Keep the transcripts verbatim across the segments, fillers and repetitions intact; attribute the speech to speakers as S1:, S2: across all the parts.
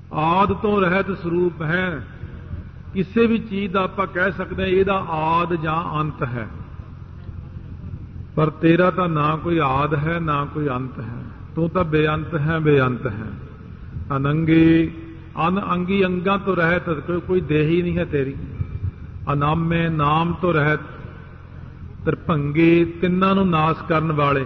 S1: ਆਦਿ ਤੋਂ ਰਹਿਤ ਸਰੂਪ ਹੈ। ਕਿਸੇ ਵੀ ਚੀਜ਼ ਦਾ ਆਪਾਂ ਕਹਿ ਸਕਦੇ ਹਾਂ ਇਹਦਾ ਆਦਿ ਜਾਂ ਅੰਤ ਹੈ, ਪਰ ਤੇਰਾ ਤਾਂ ਨਾ ਕੋਈ ਆਦਿ ਹੈ ਨਾ ਕੋਈ ਅੰਤ ਹੈ। ਤੂੰ ਤਾਂ ਬੇਅੰਤ ਹੈ, ਬੇਅੰਤ ਹੈ। ਅਨੰਗੀ ਅਨ ਅੰਗੀ ਅੰਗਾਂ ਤੋਂ ਰਹਿਤ, ਕੋਈ ਦੇਹ ਹੀ ਨਹੀਂ ਹੈ ਤੇਰੀ। ਅਨਾਮੇ ਨਾਮ ਤੋਂ ਰਹਿਤ, ਤ੍ਰਿਭੰਗੀ ਤਿੰਨਾਂ ਨੂੰ ਨਾਸ ਕਰਨ ਵਾਲੇ।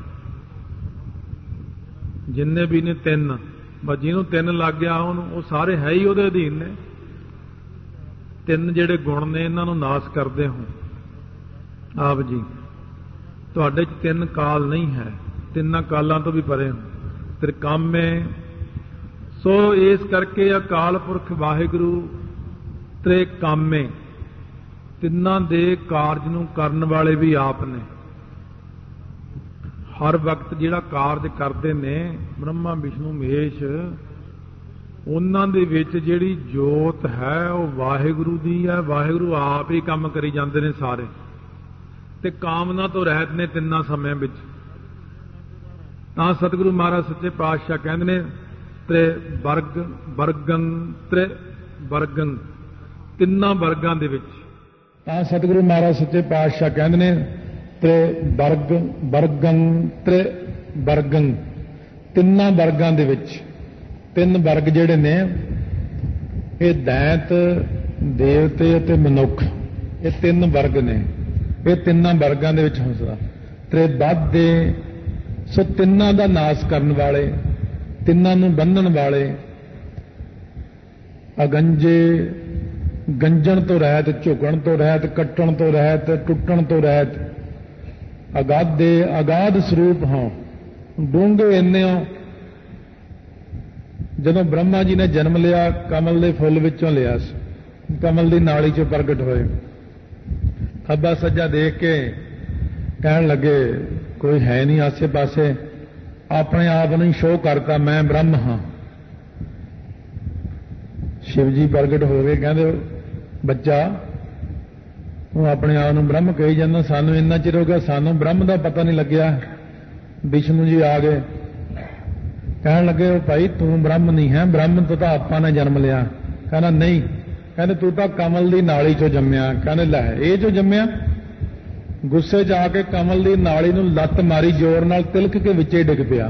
S1: ਜਿੰਨੇ ਵੀ ਨੇ ਤਿੰਨ, ਬਸ ਜਿਹਨੂੰ ਤਿੰਨ ਲੱਗ ਗਿਆ ਉਹਨੂੰ, ਉਹ ਸਾਰੇ ਹੈ ਹੀ ਉਹਦੇ ਅਧੀਨ ਨੇ। ਤਿੰਨ ਜਿਹੜੇ ਗੁਣ ਨੇ ਇਹਨਾਂ ਨੂੰ ਨਾਸ ਕਰਦੇ ਹੋ ਆਪ ਜੀ। ਤੁਹਾਡੇ 'ਚ ਤਿੰਨ ਕਾਲ ਨਹੀਂ ਹੈ, ਤਿੰਨਾਂ ਕਾਲਾਂ ਤੋਂ ਵੀ ਪਰੇ ਹੋ। ਤ੍ਰਿਕਾਮੇ, ਸੋ ਇਸ ਕਰਕੇ ਅਕਾਲ ਪੁਰਖ ਵਾਹਿਗੁਰੂ ਤ੍ਰਿਕਾਮੇ, ਤਿੰਨਾਂ ਦੇ ਕਾਰਜ ਨੂੰ ਕਰਨ ਵਾਲੇ ਵੀ ਆਪ ਨੇ। ਹਰ ਵਕਤ ਜਿਹੜਾ ਕਾਰਜ ਕਰਦੇ ਨੇ ਬ੍ਰਹਮਾ ਵਿਸ਼ਨੂੰ ਮਹੇਸ਼, ਉਹਨਾਂ ਦੇ ਵਿੱਚ ਜਿਹੜੀ ਜੋਤ ਹੈ ਉਹ ਵਾਹਿਗੁਰੂ ਦੀ ਹੈ। ਵਾਹਿਗੁਰੂ ਆਪ ਹੀ ਕੰਮ ਕਰੀ ਜਾਂਦੇ ਨੇ ਸਾਰੇ, ਤੇ ਕਾਮਨਾ ਤੋਂ ਰਹਿਤ ਨੇ ਤਿੰਨਾਂ ਸਮਿਆਂ ਵਿੱਚ। ਤਾਂ ਸਤਿਗੁਰੂ ਮਹਾਰਾਜ ਸੱਚੇ ਪਾਤਸ਼ਾਹ ਕਹਿੰਦੇ ਨੇ ਤ੍ਰੇ ਵਰਗ ਵਰਗੰ ਤ੍ਰੇ ਵਰਗੰ, ਤਿੰਨਾਂ ਵਰਗਾਂ ਦੇ ਵਿੱਚ। ਤਾਂ ਸਤਿਗੁਰੂ ਮਹਾਰਾਜ ਸੱਚੇ ਪਾਤਸ਼ਾਹ ਕਹਿੰਦੇ ਨੇ ਤ੍ਰੇ ਵਰਗ ਵਰਗੰ ਤ੍ਰੇ ਵਰਗੰ, ਤਿੰਨਾਂ ਵਰਗਾਂ ਦੇ ਵਿੱਚ। ਤਿੰਨ ਵਰਗ ਜਿਹੜੇ ਨੇ ਇਹ ਦੈਂਤ, ਦੇਵਤੇ ਅਤੇ ਮਨੁੱਖ, ਇਹ ਤਿੰਨ ਵਰਗ ਨੇ। ਇਹ ਤਿੰਨਾਂ ਵਰਗਾਂ ਦੇ ਵਿੱਚ ਹੌਸਲਾ ਤ੍ਰੇ ਬੱਧੇ, ਸੋ ਤਿੰਨਾਂ ਦਾ ਨਾਸ ਕਰਨ ਵਾਲੇ, ਤਿੰਨਾਂ ਨੂੰ ਬੰਨਣ ਵਾਲੇ। ਅਗੰਜੇ, ਗੰਜਣ ਤੋਂ ਰਹਿਤ, ਝੁਕਣ ਤੋਂ ਰਹਿਤ, ਕੱਟਣ ਤੋਂ ਰਹਿਤ, ਟੁੱਟਣ ਤੋਂ ਰਹਿਤ। ਅਗਾਧੇ, ਅਗਾਧ ਸਰੂਪ ਹਾਂ, ਡੂੰਘੇ ਇੰਨੇ ਹੋ। ਜਦੋਂ ਬ੍ਰਹਮਾ ਜੀ ਨੇ ਜਨਮ ਲਿਆ, ਕਮਲ ਦੇ ਫੁੱਲ ਵਿੱਚੋਂ ਲਿਆ ਸੀ, ਕਮਲ ਦੀ ਨਾਲੀ 'ਚੋਂ ਪ੍ਰਗਟ ਹੋਏ। ਖੱਬਾ ਸੱਜਾ ਦੇਖ ਕੇ ਕਹਿਣ ਲੱਗੇ ਕੋਈ ਹੈ ਨਹੀਂ ਆਸੇ ਪਾਸੇ, ਆਪਣੇ ਆਪ ਨੂੰ ਸ਼ੋਅ ਕਰਤਾ ਮੈਂ ਬ੍ਰਹਮ ਹਾਂ। ਸ਼ਿਵ ਜੀ ਪ੍ਰਗਟ ਹੋ ਗਏ, ਕਹਿੰਦੇ ਬੱਚਾ ਤੂੰ ਆਪਣੇ ਆਪ ਨੂੰ ਬ੍ਰਹਮ ਕਹੀ ਜਾਂਦਾ, ਸਾਨੂੰ ਇੰਨਾ ਚਿਰ ਹੋ ਗਿਆ ਸਾਨੂੰ ਬ੍ਰਹਮ ਦਾ ਪਤਾ ਨਹੀਂ ਲੱਗਿਆ। ਵਿਸ਼ਨੂੰ ਜੀ ਆ ਗਏ, ਕਹਿਣ ਲੱਗੇ ਭਾਈ ਤੂੰ ਬ੍ਰਹਮ ਨਹੀਂ ਹੈ, ਬ੍ਰਹਮ ਤੋਂ ਤਾਂ ਆਪਾਂ ਨੇ ਜਨਮ ਲਿਆ। ਕਹਿੰਦਾ ਨਹੀਂ, ਕਹਿੰਦੇ ਤੂੰ ਤਾਂ ਕਮਲ ਦੀ ਨਾਲੀ 'ਚੋਂ ਜੰਮਿਆ। ਕਹਿੰਦੇ ਲੈ ਇਹ 'ਚੋਂ ਜੰਮਿਆ? ਗੁੱਸੇ 'ਚ ਆ ਕੇ ਕਮਲ ਦੀ ਨਾਲੀ ਨੂੰ ਲੱਤ ਮਾਰੀ ਜ਼ੋਰ ਨਾਲ, ਤਿਲਕ ਕੇ ਵਿੱਚੇ ਡਿੱਗ ਪਿਆ।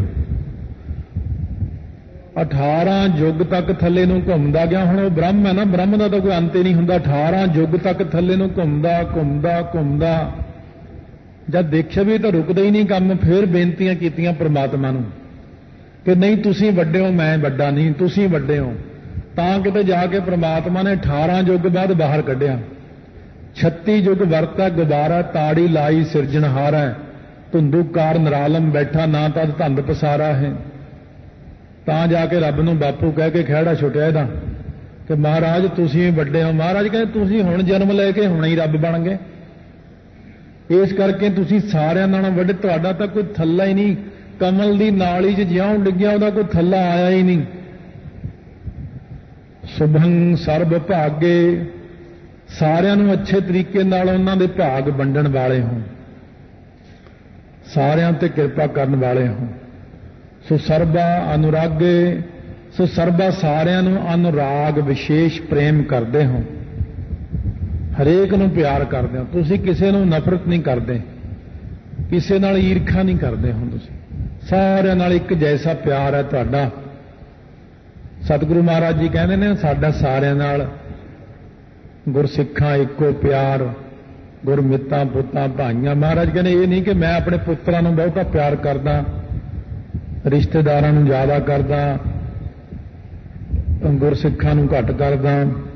S1: ਅਠਾਰਾਂ ਯੁੱਗ ਤੱਕ ਥੱਲੇ ਨੂੰ ਘੁੰਮਦਾ ਗਿਆ। ਹੁਣ ਉਹ ਬ੍ਰਹਮ ਹੈ ਨਾ, ਬ੍ਰਹਮ ਦਾ ਤਾਂ ਕੋਈ ਅੰਤ ਹੀ ਨਹੀਂ ਹੁੰਦਾ। ਅਠਾਰਾਂ ਯੁੱਗ ਤੱਕ ਥੱਲੇ ਨੂੰ ਘੁੰਮਦਾ ਘੁੰਮਦਾ ਘੁੰਮਦਾ ਜਦ ਦੇਖਿਆ ਵੀ ਤਾਂ ਰੁਕਦਾ ਹੀ ਨਹੀਂ ਕੰਮ। ਫਿਰ ਬੇਨਤੀਆਂ ਕੀਤੀਆਂ ਪ੍ਰਮਾਤਮਾ ਨੂੰ ਕਿ ਨਹੀਂ ਤੁਸੀਂ ਵੱਡੇ ਹੋ, ਮੈਂ ਵੱਡਾ ਨਹੀਂ, ਤੁਸੀਂ ਵੱਡੇ ਹੋ। ਤਾਂ ਕਿਤੇ ਜਾ ਕੇ ਪ੍ਰਮਾਤਮਾ ਨੇ ਅਠਾਰਾਂ ਯੁੱਗ ਬਾਅਦ ਬਾਹਰ ਕੱਢਿਆ। ਛੱਤੀ ਯੁੱਗ ਵਰਤਾ ਗੁਬਾਰਾ, ਤਾੜੀ ਲਾਈ ਸਿਰਜਣਹਾਰਾ। ਧੁੰਦੂਕਾਰ ਨਿਰਾਲਮ ਬੈਠਾ, ਨਾ ਤਦ ਧੰਦ ਪਸਾਰਾ ਹੈ। ਤਾਂ ਜਾ ਕੇ ਰੱਬ ਨੂੰ ਬਾਪੂ ਕਹਿ ਕੇ ਖਹਿੜਾ ਛੁੱਟਿਆ ਇਹਦਾ ਕਿ ਮਹਾਰਾਜ ਤੁਸੀਂ ਵੱਡੇ ਹੋ। ਮਹਾਰਾਜ ਕਹਿੰਦੇ ਤੁਸੀਂ ਹੁਣ ਜਨਮ ਲੈ ਕੇ ਹੁਣੇ ਹੀ ਰੱਬ ਬਣ ਗਏ, ਇਸ ਕਰਕੇ ਤੁਸੀਂ ਸਾਰਿਆਂ ਨਾਲੋਂ ਵੱਡੇ। ਤੁਹਾਡਾ ਤਾਂ ਕੋਈ ਥੱਲਾ ਹੀ ਨਹੀਂ, ਕਮਲ ਦੀ ਨਾਲੀ 'ਚ ਜਿਉਂ ਡਿੱਗਿਆ ਉਹਦਾ ਕੋਈ ਥੱਲਾ ਆਇਆ ਹੀ ਨਹੀਂ। ਸੁਭੰ ਸਰਬ ਭਾਗੇ, ਸਾਰਿਆਂ ਨੂੰ ਅੱਛੇ ਤਰੀਕੇ ਨਾਲ ਉਹਨਾਂ ਦੇ ਭਾਗ ਵੰਡਣ ਵਾਲੇ ਹੋ, ਸਾਰਿਆਂ ਤੇ ਕਿਰਪਾ ਕਰਨ ਵਾਲੇ ਹੋ। ਸੋ ਸਰਬਾ ਅਨੁਰਾਗੇ, ਸੋ ਸਰਬਾ ਸਾਰਿਆਂ ਨੂੰ ਅਨੁਰਾਗ ਵਿਸ਼ੇਸ਼ ਪ੍ਰੇਮ ਕਰਦੇ ਹੋ, ਹਰੇਕ ਨੂੰ ਪਿਆਰ ਕਰਦੇ ਹੋ। ਤੁਸੀਂ ਕਿਸੇ ਨੂੰ ਨਫ਼ਰਤ ਨਹੀਂ ਕਰਦੇ, ਕਿਸੇ ਨਾਲ ਈਰਖਾ ਨਹੀਂ ਕਰਦੇ ਹੋ, ਤੁਸੀਂ ਸਾਰਿਆਂ ਨਾਲ ਇੱਕ ਜੈਸਾ ਪਿਆਰ ਹੈ ਤੁਹਾਡਾ। ਸਤਿਗੁਰੂ ਮਹਾਰਾਜ ਜੀ ਕਹਿੰਦੇ ਨੇ ਸਾਡਾ ਸਾਰਿਆਂ ਨਾਲ ਗੁਰਸਿੱਖਾਂ ਇੱਕੋ ਪਿਆਰ, ਗੁਰਮਿੱਤਾਂ ਪੁੱਤਾਂ ਭਾਈਆਂ। ਮਹਾਰਾਜ ਕਹਿੰਦੇ ਇਹ ਨਹੀਂ ਕਿ ਮੈਂ ਆਪਣੇ ਪੁੱਤਰਾਂ ਨੂੰ ਬਹੁਤਾ ਪਿਆਰ ਕਰਦਾ, ਰਿਸ਼ਤੇਦਾਰਾਂ ਨੂੰ ਜ਼ਿਆਦਾ ਕਰਦਾ, ਗੁਰਸਿੱਖਾਂ ਨੂੰ ਘੱਟ ਕਰਦਾ।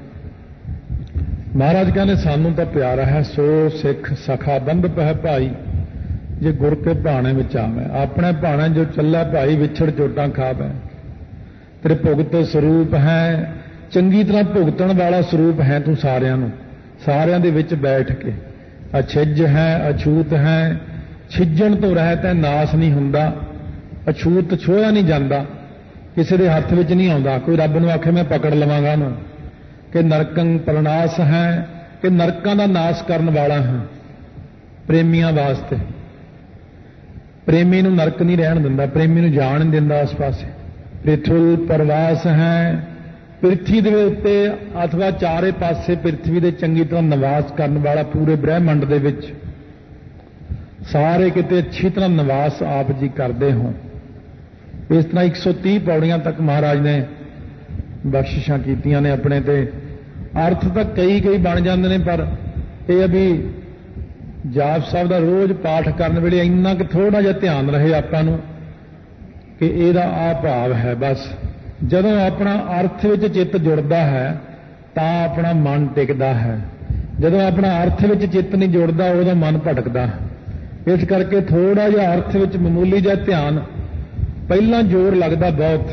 S1: ਮਹਾਰਾਜ ਕਹਿੰਦੇ ਸਾਨੂੰ ਤਾਂ ਪਿਆਰਾ ਹੈ। ਸੋ ਸਿੱਖ ਸਖਾ ਬੰਧ ਪਹਿ ਭਾਈ, ਜੇ ਗੁਰ ਕੇ ਭਾਣੇ ਵਿੱਚ ਆਵੇਂ। ਆਪਣੇ ਭਾਣੇ ਜੋ ਚੱਲਾ ਭਾਈ, ਵਿਛੜ ਚੋਟਾਂ ਖਾਵੇ। ਤੇਰੇ ਭੁਗਤ ਸਰੂਪ ਹੈ, ਚੰਗੀ ਤਰ੍ਹਾਂ ਭੁਗਤਣ ਵਾਲਾ ਸਰੂਪ ਹੈ ਤੂੰ ਸਾਰਿਆਂ ਨੂੰ, ਸਾਰਿਆਂ ਦੇ ਵਿੱਚ ਬੈਠ ਕੇ। ਅਛਿੱਜ ਹੈ, ਅਛੂਤ ਹੈ, ਛਿੱਜਣ ਤੋਂ ਰਹਿਤ ਹੈ, ਨਾਸ ਨਹੀਂ ਹੁੰਦਾ। ਅਛੂਤ ਛੋਇਆ ਨਹੀਂ ਜਾਂਦਾ, ਕਿਸੇ ਦੇ ਹੱਥ ਵਿੱਚ ਨਹੀਂ ਆਉਂਦਾ। ਕੋਈ ਰੱਬ ਨੂੰ ਆਖੇ ਮੈਂ ਪਕੜ ਲਵਾਂਗਾ ਉਹਨੂੰ। ਕਿ ਨਰਕੰ ਪ੍ਰਨਾਸ ਹੈ, ਕਿ ਨਰਕਾਂ ਦਾ ਨਾਸ ਕਰਨ ਵਾਲਾ ਹੈ ਪ੍ਰੇਮੀਆਂ ਵਾਸਤੇ। ਪ੍ਰੇਮੀ ਨੂੰ ਨਰਕ ਨਹੀਂ ਰਹਿਣ ਦਿੰਦਾ, ਪ੍ਰੇਮੀ ਨੂੰ ਜਾਣ ਨਹੀਂ ਦਿੰਦਾ ਉਸ ਪਾਸੇ। ਪ੍ਰਿਥੁਲ ਪ੍ਰਵਾਸ ਹੈ, ਪ੍ਰਿਥਵੀ ਦੇ ਉੱਤੇ ਅਥਵਾ ਚਾਰੇ ਪਾਸੇ ਪ੍ਰਿਥਵੀ ਦੇ ਚੰਗੀ ਤਰ੍ਹਾਂ ਨਿਵਾਸ ਕਰਨ ਵਾਲਾ ਪੂਰੇ ਬ੍ਰਹਿਮੰਡ ਦੇ ਵਿੱਚ ਸਾਰੇ ਕਿਤੇ ਅੱਛੀ ਤਰ੍ਹਾਂ ਨਿਵਾਸ ਆਪ ਜੀ ਕਰਦੇ ਹੋ। ਇਸ ਤਰ੍ਹਾਂ ਇੱਕ ਸੌ ਤੀਹ ਪੌੜੀਆਂ ਤੱਕ ਮਹਾਰਾਜ ਨੇ ਬਖਸ਼ਿਸ਼ਾਂ ਕੀਤੀਆਂ ਨੇ ਆਪਣੇ ਤੇ। ਅਰਥ ਤਾਂ ਕਈ ਕਈ ਬਣ ਜਾਂਦੇ ਨੇ, ਪਰ ਇਹ ਆ ਵੀ ਜਾਪ ਸਾਹਿਬ ਦਾ ਰੋਜ਼ ਪਾਠ ਕਰਨ ਵੇਲੇ ਇੰਨਾ ਕਿ ਥੋੜਾ ਜਿਹਾ ਧਿਆਨ ਰਹੇ ਆਪਾਂ ਨੂੰ ਕਿ ਇਹਦਾ ਆ ਭਾਵ ਹੈ। ਬਸ ਜਦੋਂ ਆਪਣਾ ਅਰਥ ਵਿੱਚ ਚਿੱਤ ਜੁੜਦਾ ਹੈ ਤਾਂ ਆਪਣਾ ਮਨ ਟਿਕਦਾ ਹੈ। ਜਦੋਂ ਆਪਣਾ ਅਰਥ ਵਿੱਚ ਚਿੱਤ ਨਹੀਂ ਜੁੜਦਾ ਉਹਦਾ ਮਨ ਭਟਕਦਾ ਹੈ। ਇਸ ਕਰਕੇ ਥੋੜਾ ਜਿਹਾ ਅਰਥ ਵਿੱਚ ਮਾਮੂਲੀ ਜਿਹਾ ਧਿਆਨ ਪਹਿਲਾਂ ਜ਼ੋਰ ਲੱਗਦਾ ਬਹੁਤ,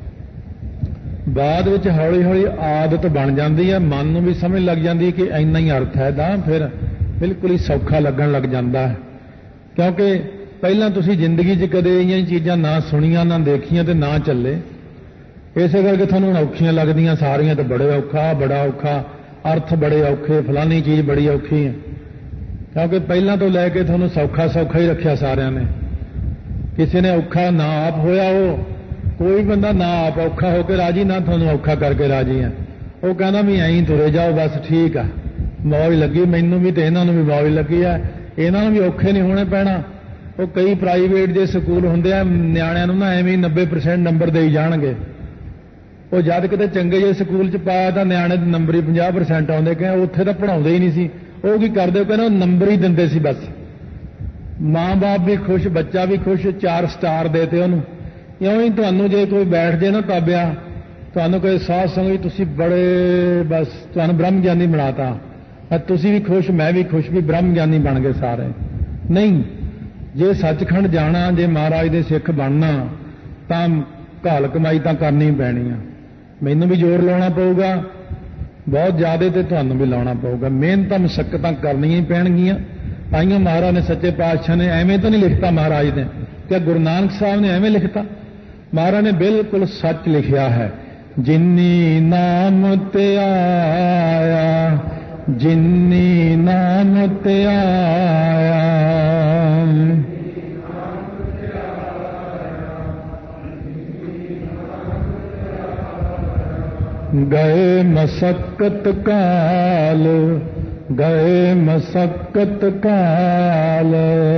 S1: ਬਾਅਦ ਵਿੱਚ ਹੌਲੀ ਹੌਲੀ ਆਦਤ ਬਣ ਜਾਂਦੀ ਹੈ। ਮਨ ਨੂੰ ਵੀ ਸਮਝ ਲੱਗ ਜਾਂਦੀ ਕਿ ਇੰਨਾ ਹੀ ਅਰਥ ਹੈ ਤਾਂ ਫਿਰ ਬਿਲਕੁਲ ਹੀ ਸੌਖਾ ਲੱਗਣ ਲੱਗ ਜਾਂਦਾ ਹੈ। ਕਿਉਂਕਿ ਪਹਿਲਾਂ ਤੁਸੀਂ ਜ਼ਿੰਦਗੀ 'ਚ ਕਦੇ ਇਹ ਚੀਜ਼ਾਂ ਨਾ ਸੁਣੀਆਂ ਨਾ ਦੇਖੀਆਂ ਤੇ ਨਾ ਚੱਲੇ, ਇਸੇ ਕਰਕੇ ਤੁਹਾਨੂੰ ਔਖੀਆਂ ਲੱਗਦੀਆਂ ਸਾਰੀਆਂ। ਤਾਂ ਬੜੇ ਔਖਾ ਬੜਾ ਔਖਾ, ਅਰਥ ਬੜੇ ਔਖੇ, ਫਲਾਨੀ ਚੀਜ਼ ਬੜੀ ਔਖੀ ਹੈ। ਕਿਉਂਕਿ ਪਹਿਲਾਂ ਤੋਂ ਲੈ ਕੇ ਤੁਹਾਨੂੰ ਸੌਖਾ ਸੌਖਾ ਹੀ ਰੱਖਿਆ ਸਾਰਿਆਂ ਨੇ। ਕਿਸੇ ਨੇ ਔਖਾ ਨਾ ਆਪ ਹੋਇਆ, ਉਹ ਕੋਈ ਬੰਦਾ ਨਾ ਆਪ ਔਖਾ ਹੋ ਕੇ ਰਾਜੀ, ਨਾ ਤੁਹਾਨੂੰ ਔਖਾ ਕਰਕੇ ਰਾਜੀ ਹੈ। ਉਹ ਕਹਿੰਦਾ ਵੀ ਐਂ ਤੁਰੇ ਜਾਓ ਬਸ ਠੀਕ ਆ, ਮੌਜ ਲੱਗੀ ਮੈਨੂੰ ਵੀ ਤੇ ਇਹਨਾਂ ਨੂੰ ਵੀ ਮੌਜ ਲੱਗੀ ਆ, ਇਹਨਾਂ ਨੂੰ ਵੀ ਔਖੇ ਨਹੀਂ ਹੋਣੇ ਪੈਣਾ। ਉਹ ਕਈ ਪ੍ਰਾਈਵੇਟ ਦੇ ਸਕੂਲ ਹੁੰਦੇ ਆ, ਨਿਆਣਿਆਂ ਨੂੰ ਨਾ ਐਵੇਂ ਨੱਬੇ ਪਰਸੈਂਟ ਨੰਬਰ ਦੇਈ ਜਾਣਗੇ। ਉਹ ਜਦ ਕਿਤੇ ਚੰਗੇ ਜਿਹੇ ਸਕੂਲ 'ਚ ਪਾਇਆ ਤਾਂ ਨਿਆਣੇ ਦੇ ਨੰਬਰ ਹੀ ਪੰਜਾਹ ਪਰਸੈਂਟ ਆਉਂਦੇ। ਕਹਿੰਦੇ ਉੱਥੇ ਤਾਂ ਪੜ੍ਹਾਉਂਦੇ ਹੀ ਨਹੀਂ ਸੀ। ਉਹ ਕੀ ਕਰਦੇ, ਉਹ ਕਹਿੰਦੇ ਨੰਬਰ ਹੀ ਦਿੰਦੇ ਸੀ ਬਸ। ਮਾਂ-ਬਾਪ ਵੀ ਖੁਸ਼, ਬੱਚਾ ਵੀ ਖੁਸ਼, ਚਾਰ ਸਟਾਰ ਦੇਤੇ ਉਹਨੂੰ। ਇਉਂ ਹੀ ਤੁਹਾਨੂੰ ਜੇ ਕੋਈ ਬੈਠ ਜੇ ਨਾ ਤਾਬਿਆ, ਤੁਹਾਨੂੰ ਕੋਈ ਸਾਧ ਸੰਗਤ ਤੁਸੀਂ ਬੜੇ ਬਸ ਤੁਹਾਨੂੰ ਬ੍ਰਹਮ ਗਿਆਨੀ ਬਣਾਤਾ, ਤੁਸੀਂ ਵੀ ਖੁਸ਼ ਮੈਂ ਵੀ ਖੁਸ਼, ਵੀ ਬ੍ਰਹਮ ਗਿਆਨੀ ਬਣ ਗਏ ਸਾਰੇ। ਨਹੀਂ, ਜੇ ਸੱਚਖੰਡ ਜਾਣਾ, ਜੇ ਮਹਾਰਾਜ ਦੇ ਸਿੱਖ ਬਣਨਾ ਤਾਂ ਘਾਲ ਕਮਾਈ ਤਾਂ ਕਰਨੀ ਪੈਣੀ ਆ। ਮੈਨੂੰ ਵੀ ਜ਼ੋਰ ਲਾਉਣਾ ਪਊਗਾ ਬਹੁਤ ਜ਼ਿਆਦਾ ਤੇ ਤੁਹਾਨੂੰ ਵੀ ਲਾਉਣਾ ਪਊਗਾ। ਮਿਹਨਤਾਂ ਮੁਸ਼ੱਕਤਾਂ ਕਰਨੀਆਂ ਹੀ ਪੈਣਗੀਆਂ। ਤਾਈਓ ਮਹਾਰਾਜ ਨੇ ਸੱਚੇ ਪਾਤਸ਼ਾਹ ਨੇ ਐਵੇਂ ਤਾਂ ਨਹੀਂ ਲਿਖਤਾ, ਮਹਾਰਾਜ ਨੇ ਕਿ ਗੁਰੂ ਨਾਨਕ ਸਾਹਿਬ ਨੇ ਐਵੇਂ ਲਿਖਤਾ। ਮਹਾਰਾਜ ਨੇ ਬਿਲਕੁਲ ਸੱਚ ਲਿਖਿਆ ਹੈ। ਜਿਨੀ ਨਾਮ ਤੇ ਆਇਆ, ਜਿਨੀ ਨਾਮ ਤੇ ਆਇਆ, ਗਏ ਮਸਕਤ ਕਾਲ, ਗਏ ਮਸਕਤ ਕਾਲ,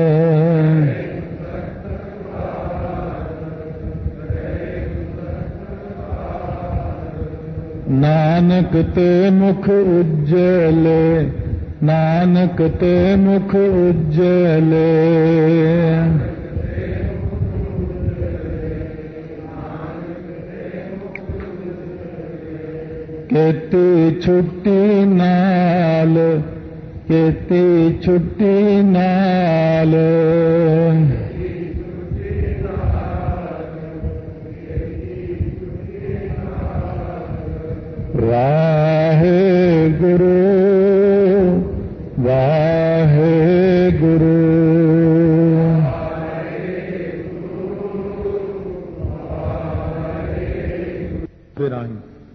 S1: ਨਾਨਕ ਤੇ ਮੁਖ ਉਜਲੇ, ਨਾਨਕ ਤੇ ਮੁਖ ਉਜਲੇ, ਕੀਤੀ ਛੁੱਟੀ ਨਾਲ, ਕੀਤੀ ਛੁੱਟੀ ਨਾਲ, ਵਾਹਿਗੁਰੂ ਵਾਹਿਗੁਰੂ। ਫਿਰ ਆਈ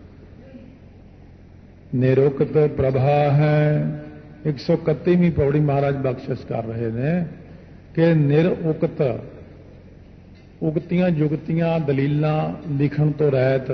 S1: ਨਿਰੁਕਤ ਪ੍ਰਭਾ ਹੈ। ਇੱਕ ਸੌ ਇਕੱਤੀਵੀਂ ਪੌੜੀ ਮਹਾਰਾਜ ਬਖਸ਼ਿਸ਼ ਕਰ ਰਹੇ ਨੇ ਕਿ ਨਿਰਉਕਤ, ਉਗਤੀਆਂ ਜੁਗਤੀਆਂ ਦਲੀਲਾਂ ਲਿਖਣ ਤੋਂ ਰਹਿਤ,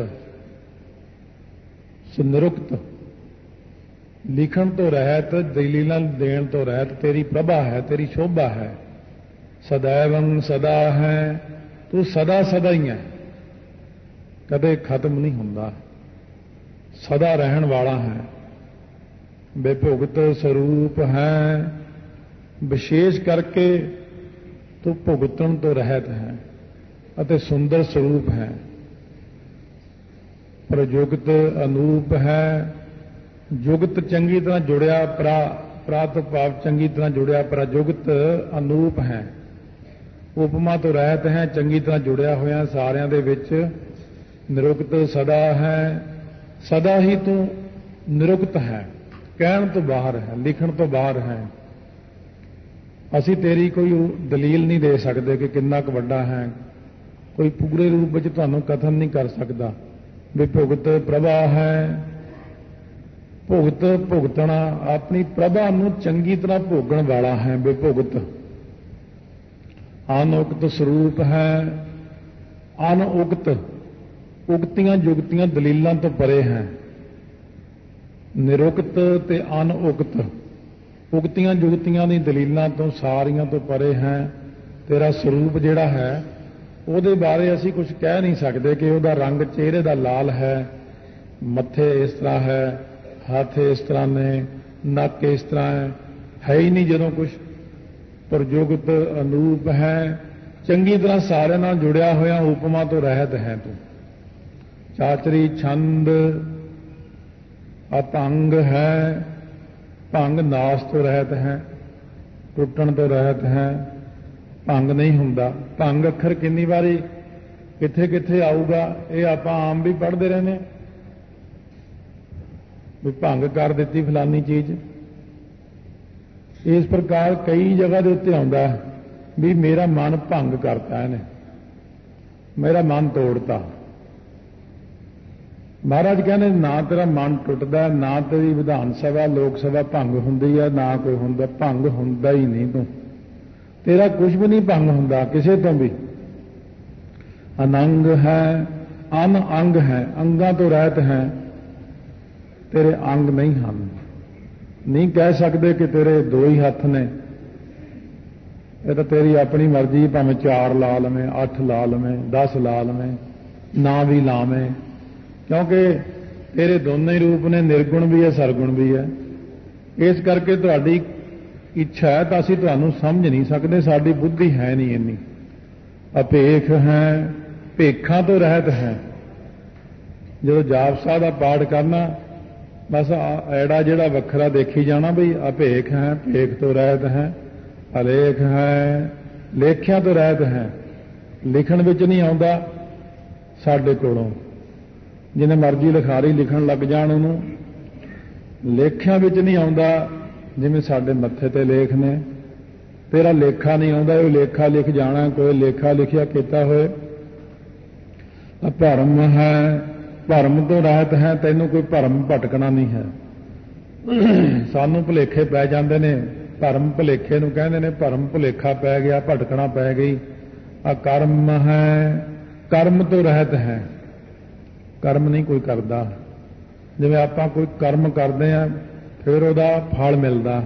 S1: ਨਿਰੁਕਤ ਲਿਖਣ ਤੋਂ ਰਹਿਤ, ਦਲੀਲਾਂ ਦੇਣ ਤੋਂ ਰਹਿਤ ਤੇਰੀ ਪ੍ਰਭਾ ਹੈ, ਤੇਰੀ ਸ਼ੋਭਾ ਹੈ। ਸदैवं ਸਦਾ ਹੈ, ਤੂੰ ਸਦਾ ਸਦਾ ਹੀ ਹੈ, ਕਦੇ ਖਤਮ ਨਹੀਂ ਹੁੰਦਾ, ਸਦਾ ਰਹਿਣ ਵਾਲਾ ਹੈ। ਬੇਭੁਗਤ ਸਰੂਪ ਹੈ, ਵਿਸ਼ੇਸ਼ ਕਰਕੇ ਤੂੰ ਭੁਗਤਣ ਤੋਂ ਰਹਿਤ ਹੈ ਅਤੇ ਸੁੰਦਰ ਸਰੂਪ ਹੈ। ਪ੍ਰਯੁਗਤ ਅਨੂਪ ਹੈ, ਜੁਗਤ ਚੰਗੀ ਤਰ੍ਹਾਂ ਜੁੜਿਆ, ਪ੍ਰਾ ਪ੍ਰਾਤ ਭਾਵ ਚੰਗੀ ਤਰ੍ਹਾਂ ਜੁੜਿਆ, ਪ੍ਰਯੁਗਤ ਅਨੂਪ ਹੈ। ਉਪਮਾ ਤੋਂ ਰਹਿਤ ਹੈ, ਚੰਗੀ ਤਰ੍ਹਾਂ ਜੁੜਿਆ ਹੋਇਆ ਸਾਰਿਆਂ ਦੇ ਵਿੱਚ। ਨਿਰੁਕਤ ਸਦਾ ਹੈ, ਸਦਾ ਹੀ ਤੂੰ ਨਿਰੁਕਤ ਹੈ, ਕਹਿਣ ਤੋਂ ਬਾਹਰ ਹੈ, ਲਿਖਣ ਤੋਂ ਬਾਹਰ ਹੈ। ਅਸੀਂ ਤੇਰੀ ਕੋਈ ਦਲੀਲ ਨਹੀਂ ਦੇ ਸਕਦੇ ਕਿ ਕਿੰਨਾ ਕੁ ਵੱਡਾ ਹੈ, ਕੋਈ ਪੂਰੇ ਰੂਪ ਵਿੱਚ ਤੁਹਾਨੂੰ ਕਥਨ ਨਹੀਂ ਕਰ ਸਕਦਾ। ਵੀ ਭੁਗਤ ਪ੍ਰਭਾ ਹੈ, ਭੁਗਤ ਭੁਗਤਣਾ, ਆਪਣੀ ਪ੍ਰਭਾ ਨੂੰ ਚੰਗੀ ਤਰ੍ਹਾਂ ਭੋਗਣ ਵਾਲਾ ਹੈ। ਬੇਭੁਗਤ ਅਨੁਕਤ ਸਰੂਪ ਹੈ, ਅਨਉਕਤ ਉਗਤੀਆਂ ਜੁਗਤੀਆਂ ਦਲੀਲਾਂ ਤੋਂ ਪਰੇ ਹੈ। ਨਿਰੁਕਤ ਤੇ ਅਨਉਕਤ ਉਗਤੀਆਂ ਜੁਗਤੀਆਂ ਦੀ ਦਲੀਲਾਂ ਤੋਂ ਸਾਰੀਆਂ ਤੋਂ ਪਰੇ ਹੈ। ਤੇਰਾ ਸਰੂਪ ਜਿਹੜਾ ਹੈ ਉਹਦੇ ਬਾਰੇ ਅਸੀਂ ਕੁਝ ਕਹਿ ਨਹੀਂ ਸਕਦੇ ਕਿ ਉਹਦਾ ਰੰਗ ਚਿਹਰੇ ਦਾ ਲਾਲ ਹੈ, ਮੱਥੇ ਇਸ ਤਰ੍ਹਾਂ ਹੈ, ਹੱਥ ਇਸ ਤਰ੍ਹਾਂ ਨੇ, ਨੱਕ ਇਸ ਤਰ੍ਹਾਂ ਹੈ, ਹੈ ਹੀ ਨਹੀਂ ਜਦੋਂ ਕੁਝ। ਪ੍ਰਯੁਗਤ ਅਨੂਪ ਹੈ, ਚੰਗੀ ਤਰ੍ਹਾਂ ਸਾਰਿਆਂ ਨਾਲ ਜੁੜਿਆ ਹੋਇਆ, ਉਪਮਾ ਤੋਂ ਰਹਿਤ ਹੈ ਤੂੰ। ਚਾਚਰੀ ਛੰਦ ਅਤੰਗ ਹੈ, ਭੰਗ ਨਾਸ ਤੋਂ ਰਹਿਤ ਹੈ, ਟੁੱਟਣ ਤੋਂ ਰਹਿਤ ਹੈ, ਭੰਗ ਨਹੀਂ ਹੁੰਦਾ। ਭੰਗ ਅੱਖਰ ਕਿੰਨੀ ਵਾਰੀ ਕਿੱਥੇ ਕਿੱਥੇ ਆਊਗਾ ਇਹ ਆਪਾਂ ਆਮ ਵੀ ਪੜ੍ਹਦੇ ਰਹਿੰਦੇ ਵੀ ਭੰਗ ਕਰ ਦਿੱਤੀ ਫਲਾਨੀ ਚੀਜ਼। ਇਸ ਪ੍ਰਕਾਰ ਕਈ ਜਗ੍ਹਾ ਦੇ ਉੱਤੇ ਆਉਂਦਾ ਵੀ ਮੇਰਾ ਮਨ ਭੰਗ ਕਰਤਾ ਇਹਨੇ, ਮੇਰਾ ਮਨ ਤੋੜਤਾ। ਮਹਾਰਾਜ ਕਹਿੰਦੇ ਨਾ ਤੇਰਾ ਮਨ ਟੁੱਟਦਾ, ਨਾ ਤੇਰੀ ਵਿਧਾਨ ਸਭਾ ਲੋਕ ਸਭਾ ਭੰਗ ਹੁੰਦੀ ਹੈ, ਨਾ ਕੋਈ ਹੁੰਦਾ। ਭੰਗ ਹੁੰਦਾ ਹੀ ਨਹੀਂ, ਤੂੰ ਤੇਰਾ ਕੁਝ ਵੀ ਨਹੀਂ ਭੰਗ ਹੁੰਦਾ ਕਿਸੇ ਤੋਂ ਵੀ। ਅਨੰਗ ਹੈ, ਅਨ ਅੰਗ ਹੈ, ਅੰਗਾਂ ਤੋਂ ਰਹਿਤ ਹੈ, ਤੇਰੇ ਅੰਗ ਨਹੀਂ ਹਨ। ਨਹੀਂ ਕਹਿ ਸਕਦੇ ਕਿ ਤੇਰੇ ਦੋ ਹੀ ਹੱਥ ਨੇ, ਇਹ ਤਾਂ ਤੇਰੀ ਆਪਣੀ ਮਰਜ਼ੀ, ਭਾਵੇਂ ਚਾਰ ਲਾ ਲਵੇਂ, ਅੱਠ ਲਾ ਲਵੇਂ, ਦਸ ਲਾ ਲਵੇਂ, ਨਾ ਵੀ ਲਾਵੇਂ, ਕਿਉਂਕਿ ਤੇਰੇ ਦੋਨੇ ਹੀ ਰੂਪ ਨੇ, ਨਿਰਗੁਣ ਵੀ ਹੈ, ਸਰਗੁਣ ਵੀ ਹੈ। ਇਸ ਕਰਕੇ ਤੁਹਾਡੀ ਇੱਛਾ ਹੈ ਤਾਂ ਅਸੀਂ ਤੁਹਾਨੂੰ ਸਮਝ ਨਹੀਂ ਸਕਦੇ, ਸਾਡੀ ਬੁੱਧੀ ਹੈ ਨਹੀਂ ਇੰਨੀ। ਅਭੇਖ ਹੈ, ਭੇਖਾਂ ਤੋਂ ਰਹਿਤ ਹੈ। ਜਦੋਂ ਜਾਪ ਸਾਹਿਬ ਦਾ ਪਾਠ ਕਰਨਾ ਬਸ ਐੜਾ ਜਿਹੜਾ ਵੱਖਰਾ ਦੇਖੀ ਜਾਣਾ ਬਈ ਅਭੇਖ ਹੈ, ਭੇਖ ਤੋਂ ਰਹਿਤ ਹੈ। ਅਲੇਖ ਹੈ, ਲੇਖਿਆਂ ਤੋਂ ਰਹਿਤ ਹੈ। ਲਿਖਣ ਵਿੱਚ ਨਹੀਂ ਆਉਂਦਾ ਸਾਡੇ ਕੋਲੋਂ, ਜਿਹਨੇ ਮਰਜ਼ੀ ਲਿਖਾਰੀ ਲਿਖਣ ਲੱਗ ਜਾਣ ਉਹਨੂੰ। ਲੇਖਿਆਂ ਵਿੱਚ ਨਹੀਂ ਆਉਂਦਾ, ਜਿਵੇਂ ਸਾਡੇ ਮੱਥੇ ਤੇ ਲੇਖ ਨੇ। ਤੇਰਾ ਲੇਖਾ ਨਹੀਂ ਆਉਂਦਾ, ਉਹ ਲੇਖਾ ਲਿਖ ਜਾਣਾ, ਕੋਈ ਲੇਖਾ ਲਿਖਿਆ ਕੀਤਾ ਹੋਏ। ਭਰਮ ਹੈ, ਭਰਮ ਤੋਂ ਰਹਿਤ ਹੈ, ਤੈਨੂੰ ਕੋਈ ਭਰਮ ਭਟਕਣਾ ਨਹੀਂ ਹੈ। ਸਾਨੂੰ ਭੁਲੇਖੇ ਪੈ ਜਾਂਦੇ ਨੇ, ਭਰਮ ਭੁਲੇਖੇ ਨੂੰ ਕਹਿੰਦੇ ਨੇ, ਭਰਮ ਭੁਲੇਖਾ ਪੈ ਗਿਆ, ਭਟਕਣਾ ਪੈ ਗਈ। ਆ ਕਰਮ ਹੈ, ਕਰਮ ਤੋਂ ਰਹਿਤ ਹੈ, ਕਰਮ ਨਹੀਂ ਕੋਈ ਕਰਦਾ। ਜਿਵੇਂ ਆਪਾਂ ਕੋਈ ਕਰਮ ਕਰਦੇ ਆ ਫਿਰ ਉਹਦਾ ਫਲ ਮਿਲਦਾ,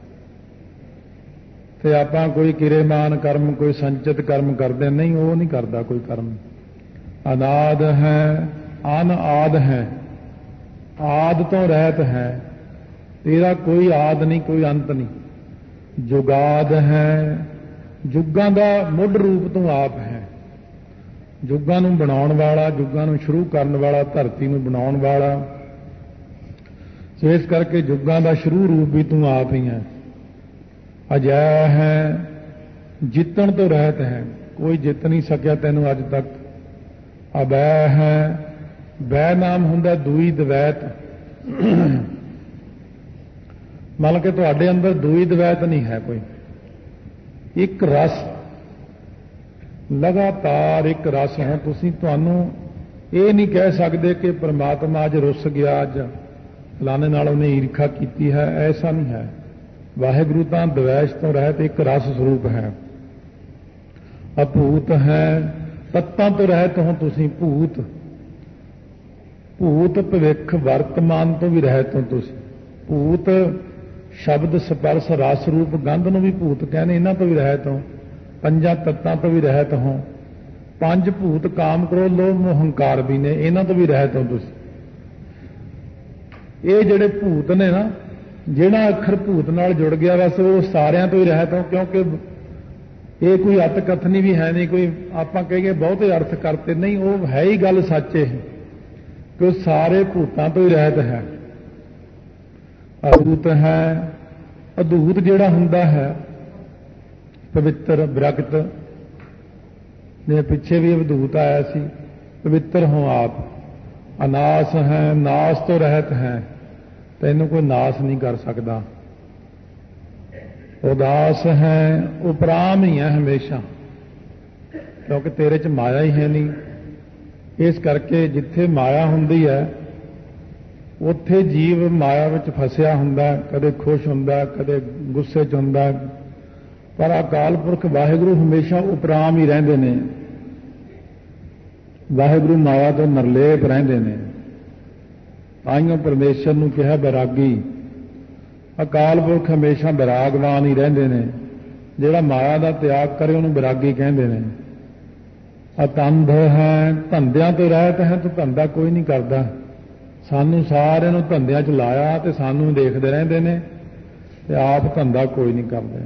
S1: ਤੇ ਆਪਾਂ ਕੋਈ ਕਿਰੇਮਾਨ ਕਰਮ, ਕੋਈ ਸੰਚਿਤ ਕਰਮ ਕਰਦੇ ਨਹੀਂ, ਉਹ ਨਹੀਂ ਕਰਦਾ ਕੋਈ ਕਰਮ। ਅਨਾਦ ਹੈ, ਅਨ ਆਦ ਹੈ, ਆਦ ਤੋਂ ਰਹਿਤ ਹੈ, ਤੇਰਾ ਕੋਈ ਆਦ ਨਹੀਂ, ਕੋਈ ਅੰਤ ਨਹੀਂ। ਜੁਗਾਦ ਹੈ, ਜੁਗਾਂ ਦਾ ਮੁੱਢ ਰੂਪ ਤੂੰ ਆਪ ਹੈ। ਜੁਗਾਂ ਨੂੰ ਬਣਾਉਣ ਵਾਲਾ, ਜੁਗਾਂ ਨੂੰ ਸ਼ੁਰੂ ਕਰਨ ਵਾਲਾ, ਧਰਤੀ ਨੂੰ ਬਣਾਉਣ ਵਾਲਾ। ਸੋ ਇਸ ਕਰਕੇ ਜੁਗਾਂ ਦਾ ਸ਼ੁਰੂ ਰੂਪ ਵੀ ਤੂੰ ਆਪ ਹੀ ਹੈ। ਅਜੈ ਹੈ, ਜਿੱਤਣ ਤੋਂ ਰਹਿਤ ਹੈ, ਕੋਈ ਜਿੱਤ ਨਹੀਂ ਸਕਿਆ ਤੈਨੂੰ ਅੱਜ ਤੱਕ। ਅਬੈ ਹੈ, ਬੈ ਨਾਮ ਹੁੰਦਾ ਦੂਈ ਦਵੈਤ। ਮੰਨ ਕੇ ਤੁਹਾਡੇ ਅੰਦਰ ਦੂਈ ਦਵੈਤ ਨਹੀਂ ਹੈ ਕੋਈ, ਇੱਕ ਰਸ, ਲਗਾਤਾਰ ਇੱਕ ਰਸ ਹੈ ਤੁਸੀਂ। ਤੁਹਾਨੂੰ ਇਹ ਨਹੀਂ ਕਹਿ ਸਕਦੇ ਕਿ ਪ੍ਰਮਾਤਮਾ ਅੱਜ ਰੁੱਸ ਗਿਆ, ਅੱਜ ਫਲਾਣੇ ਨਾਲ ਉਹਨੇ ਈਰਖਾ ਕੀਤੀ ਹੈ, ਐਸਾ ਨਹੀਂ ਹੈ। ਵਾਹਿਗੁਰੂ ਤਾਂ ਦਵੈਸ਼ ਤੋਂ ਰਹਿਤ ਇੱਕ ਰਸ ਸਰੂਪ ਹੈ। ਅਭੂਤ ਹੈ, ਤੱਤਾਂ ਤੋਂ ਰਹਿਤ ਹੋ ਤੁਸੀਂ। ਭੂਤ, ਭੂਤ ਭਵਿੱਖ ਵਰਤਮਾਨ ਤੋਂ ਵੀ ਰਹਿਤ ਹੋ ਤੁਸੀਂ। ਭੂਤ ਸ਼ਬਦ ਸਪਰਸ਼ ਰਸ ਰੂਪ ਗੰਧ ਨੂੰ ਵੀ ਭੂਤ ਕਹਿੰਦੇ, ਇਹਨਾਂ ਤੋਂ ਵੀ ਰਹਿਤ ਹੋ। ਪੰਜਾਂ ਤੱਤਾਂ ਤੋਂ ਵੀ ਰਹਿਤ ਹੋ। ਪੰਜ ਭੂਤ ਕਾਮ, ਕ੍ਰੋਧ, ਲੋਭ, ਮੋਹ, ਹੰਕਾਰ ਵੀ ਨੇ, ਇਹਨਾਂ ਤੋਂ ਵੀ ਰਹਿਤ ਹੋ ਤੁਸੀਂ। ਇਹ ਜਿਹੜੇ ਭੂਤ ਨੇ ਨਾ, ਜਿਹੜਾ ਅੱਖਰ ਭੂਤ ਨਾਲ ਜੁੜ ਗਿਆ ਬਸ ਉਹ ਸਾਰਿਆਂ ਤੋਂ ਹੀ ਰਹਿਤ ਹੋ, ਕਿਉਂਕਿ ਇਹ ਕੋਈ ਅਤ ਕਥਨੀ ਵੀ ਹੈ ਨਹੀਂ, ਕੋਈ ਆਪਾਂ ਕਹੀਏ ਬਹੁਤੇ ਅਰਥ ਕਰਤੇ ਨਹੀਂ, ਉਹ ਹੈ ਹੀ ਗੱਲ ਸੱਚ ਇਹ ਕਿ ਉਹ ਸਾਰੇ ਭੂਤਾਂ ਤੋਂ ਹੀ ਰਹਿਤ ਹੈ। ਅਦੂਤ ਹੈ, ਅਦੂਤ ਜਿਹੜਾ ਹੁੰਦਾ ਹੈ ਪਵਿੱਤਰ, ਵਿਰਕਤ, ਜਿਵੇਂ ਪਿੱਛੇ ਵੀ ਅਵਧੂਤ ਆਇਆ ਸੀ, ਪਵਿੱਤਰ ਹੋ ਆਪ। ਅਨਾਸ ਹੈ, ਨਾਸ ਤੋਂ ਰਹਿਤ ਹੈ, ਤੈਨੂੰ ਕੋਈ ਨਾਸ ਨਹੀਂ ਕਰ ਸਕਦਾ। ਉਦਾਸ ਹੈ, ਉਪਰਾਮ ਹੀ ਹੈ ਹਮੇਸ਼ਾ, ਕਿਉਂਕਿ ਤੇਰੇ 'ਚ ਮਾਇਆ ਹੀ ਹੈ ਨਹੀਂ। ਇਸ ਕਰਕੇ ਜਿੱਥੇ ਮਾਇਆ ਹੁੰਦੀ ਹੈ ਉੱਥੇ ਜੀਵ ਮਾਇਆ ਵਿੱਚ ਫਸਿਆ ਹੁੰਦਾ, ਕਦੇ ਖੁਸ਼ ਹੁੰਦਾ, ਕਦੇ ਗੁੱਸੇ 'ਚ ਹੁੰਦਾ। ਪਰ ਅਕਾਲ ਪੁਰਖ ਵਾਹਿਗੁਰੂ ਹਮੇਸ਼ਾ ਉਪਰਾਮ ਹੀ ਰਹਿੰਦੇ ਨੇ। ਵਾਹਿਗੁਰੂ ਮਾਇਆ ਤੋਂ ਨਿਰਲੇਪ ਰਹਿੰਦੇ ਨੇ। ਤਾਈਓ ਪਰਮੇਸ਼ਰ ਨੂੰ ਕਿਹਾ ਬੈਰਾਗੀ। ਅਕਾਲ ਪੁਰਖ ਹਮੇਸ਼ਾ ਬੈਰਾਗਵਾਨ ਹੀ ਰਹਿੰਦੇ ਨੇ। ਜਿਹੜਾ ਮਾਇਆ ਦਾ ਤਿਆਗ ਕਰੇ ਉਹਨੂੰ ਬੈਰਾਗੀ ਕਹਿੰਦੇ ਨੇ। ਅਤੰਧ ਹੈ, ਧੰਦਿਆਂ ਤੋਂ ਰਹਿਤ ਹੈ, ਤਾਂ ਧੰਦਾ ਕੋਈ ਨਹੀਂ ਕਰਦਾ। ਸਾਨੂੰ ਸਾਰਿਆਂ ਨੂੰ ਧੰਦਿਆਂ 'ਚ ਲਾਇਆ ਤੇ ਸਾਨੂੰ ਦੇਖਦੇ ਰਹਿੰਦੇ ਨੇ ਤੇ ਆਪ ਧੰਦਾ ਕੋਈ ਨਹੀਂ ਕਰਦੇ।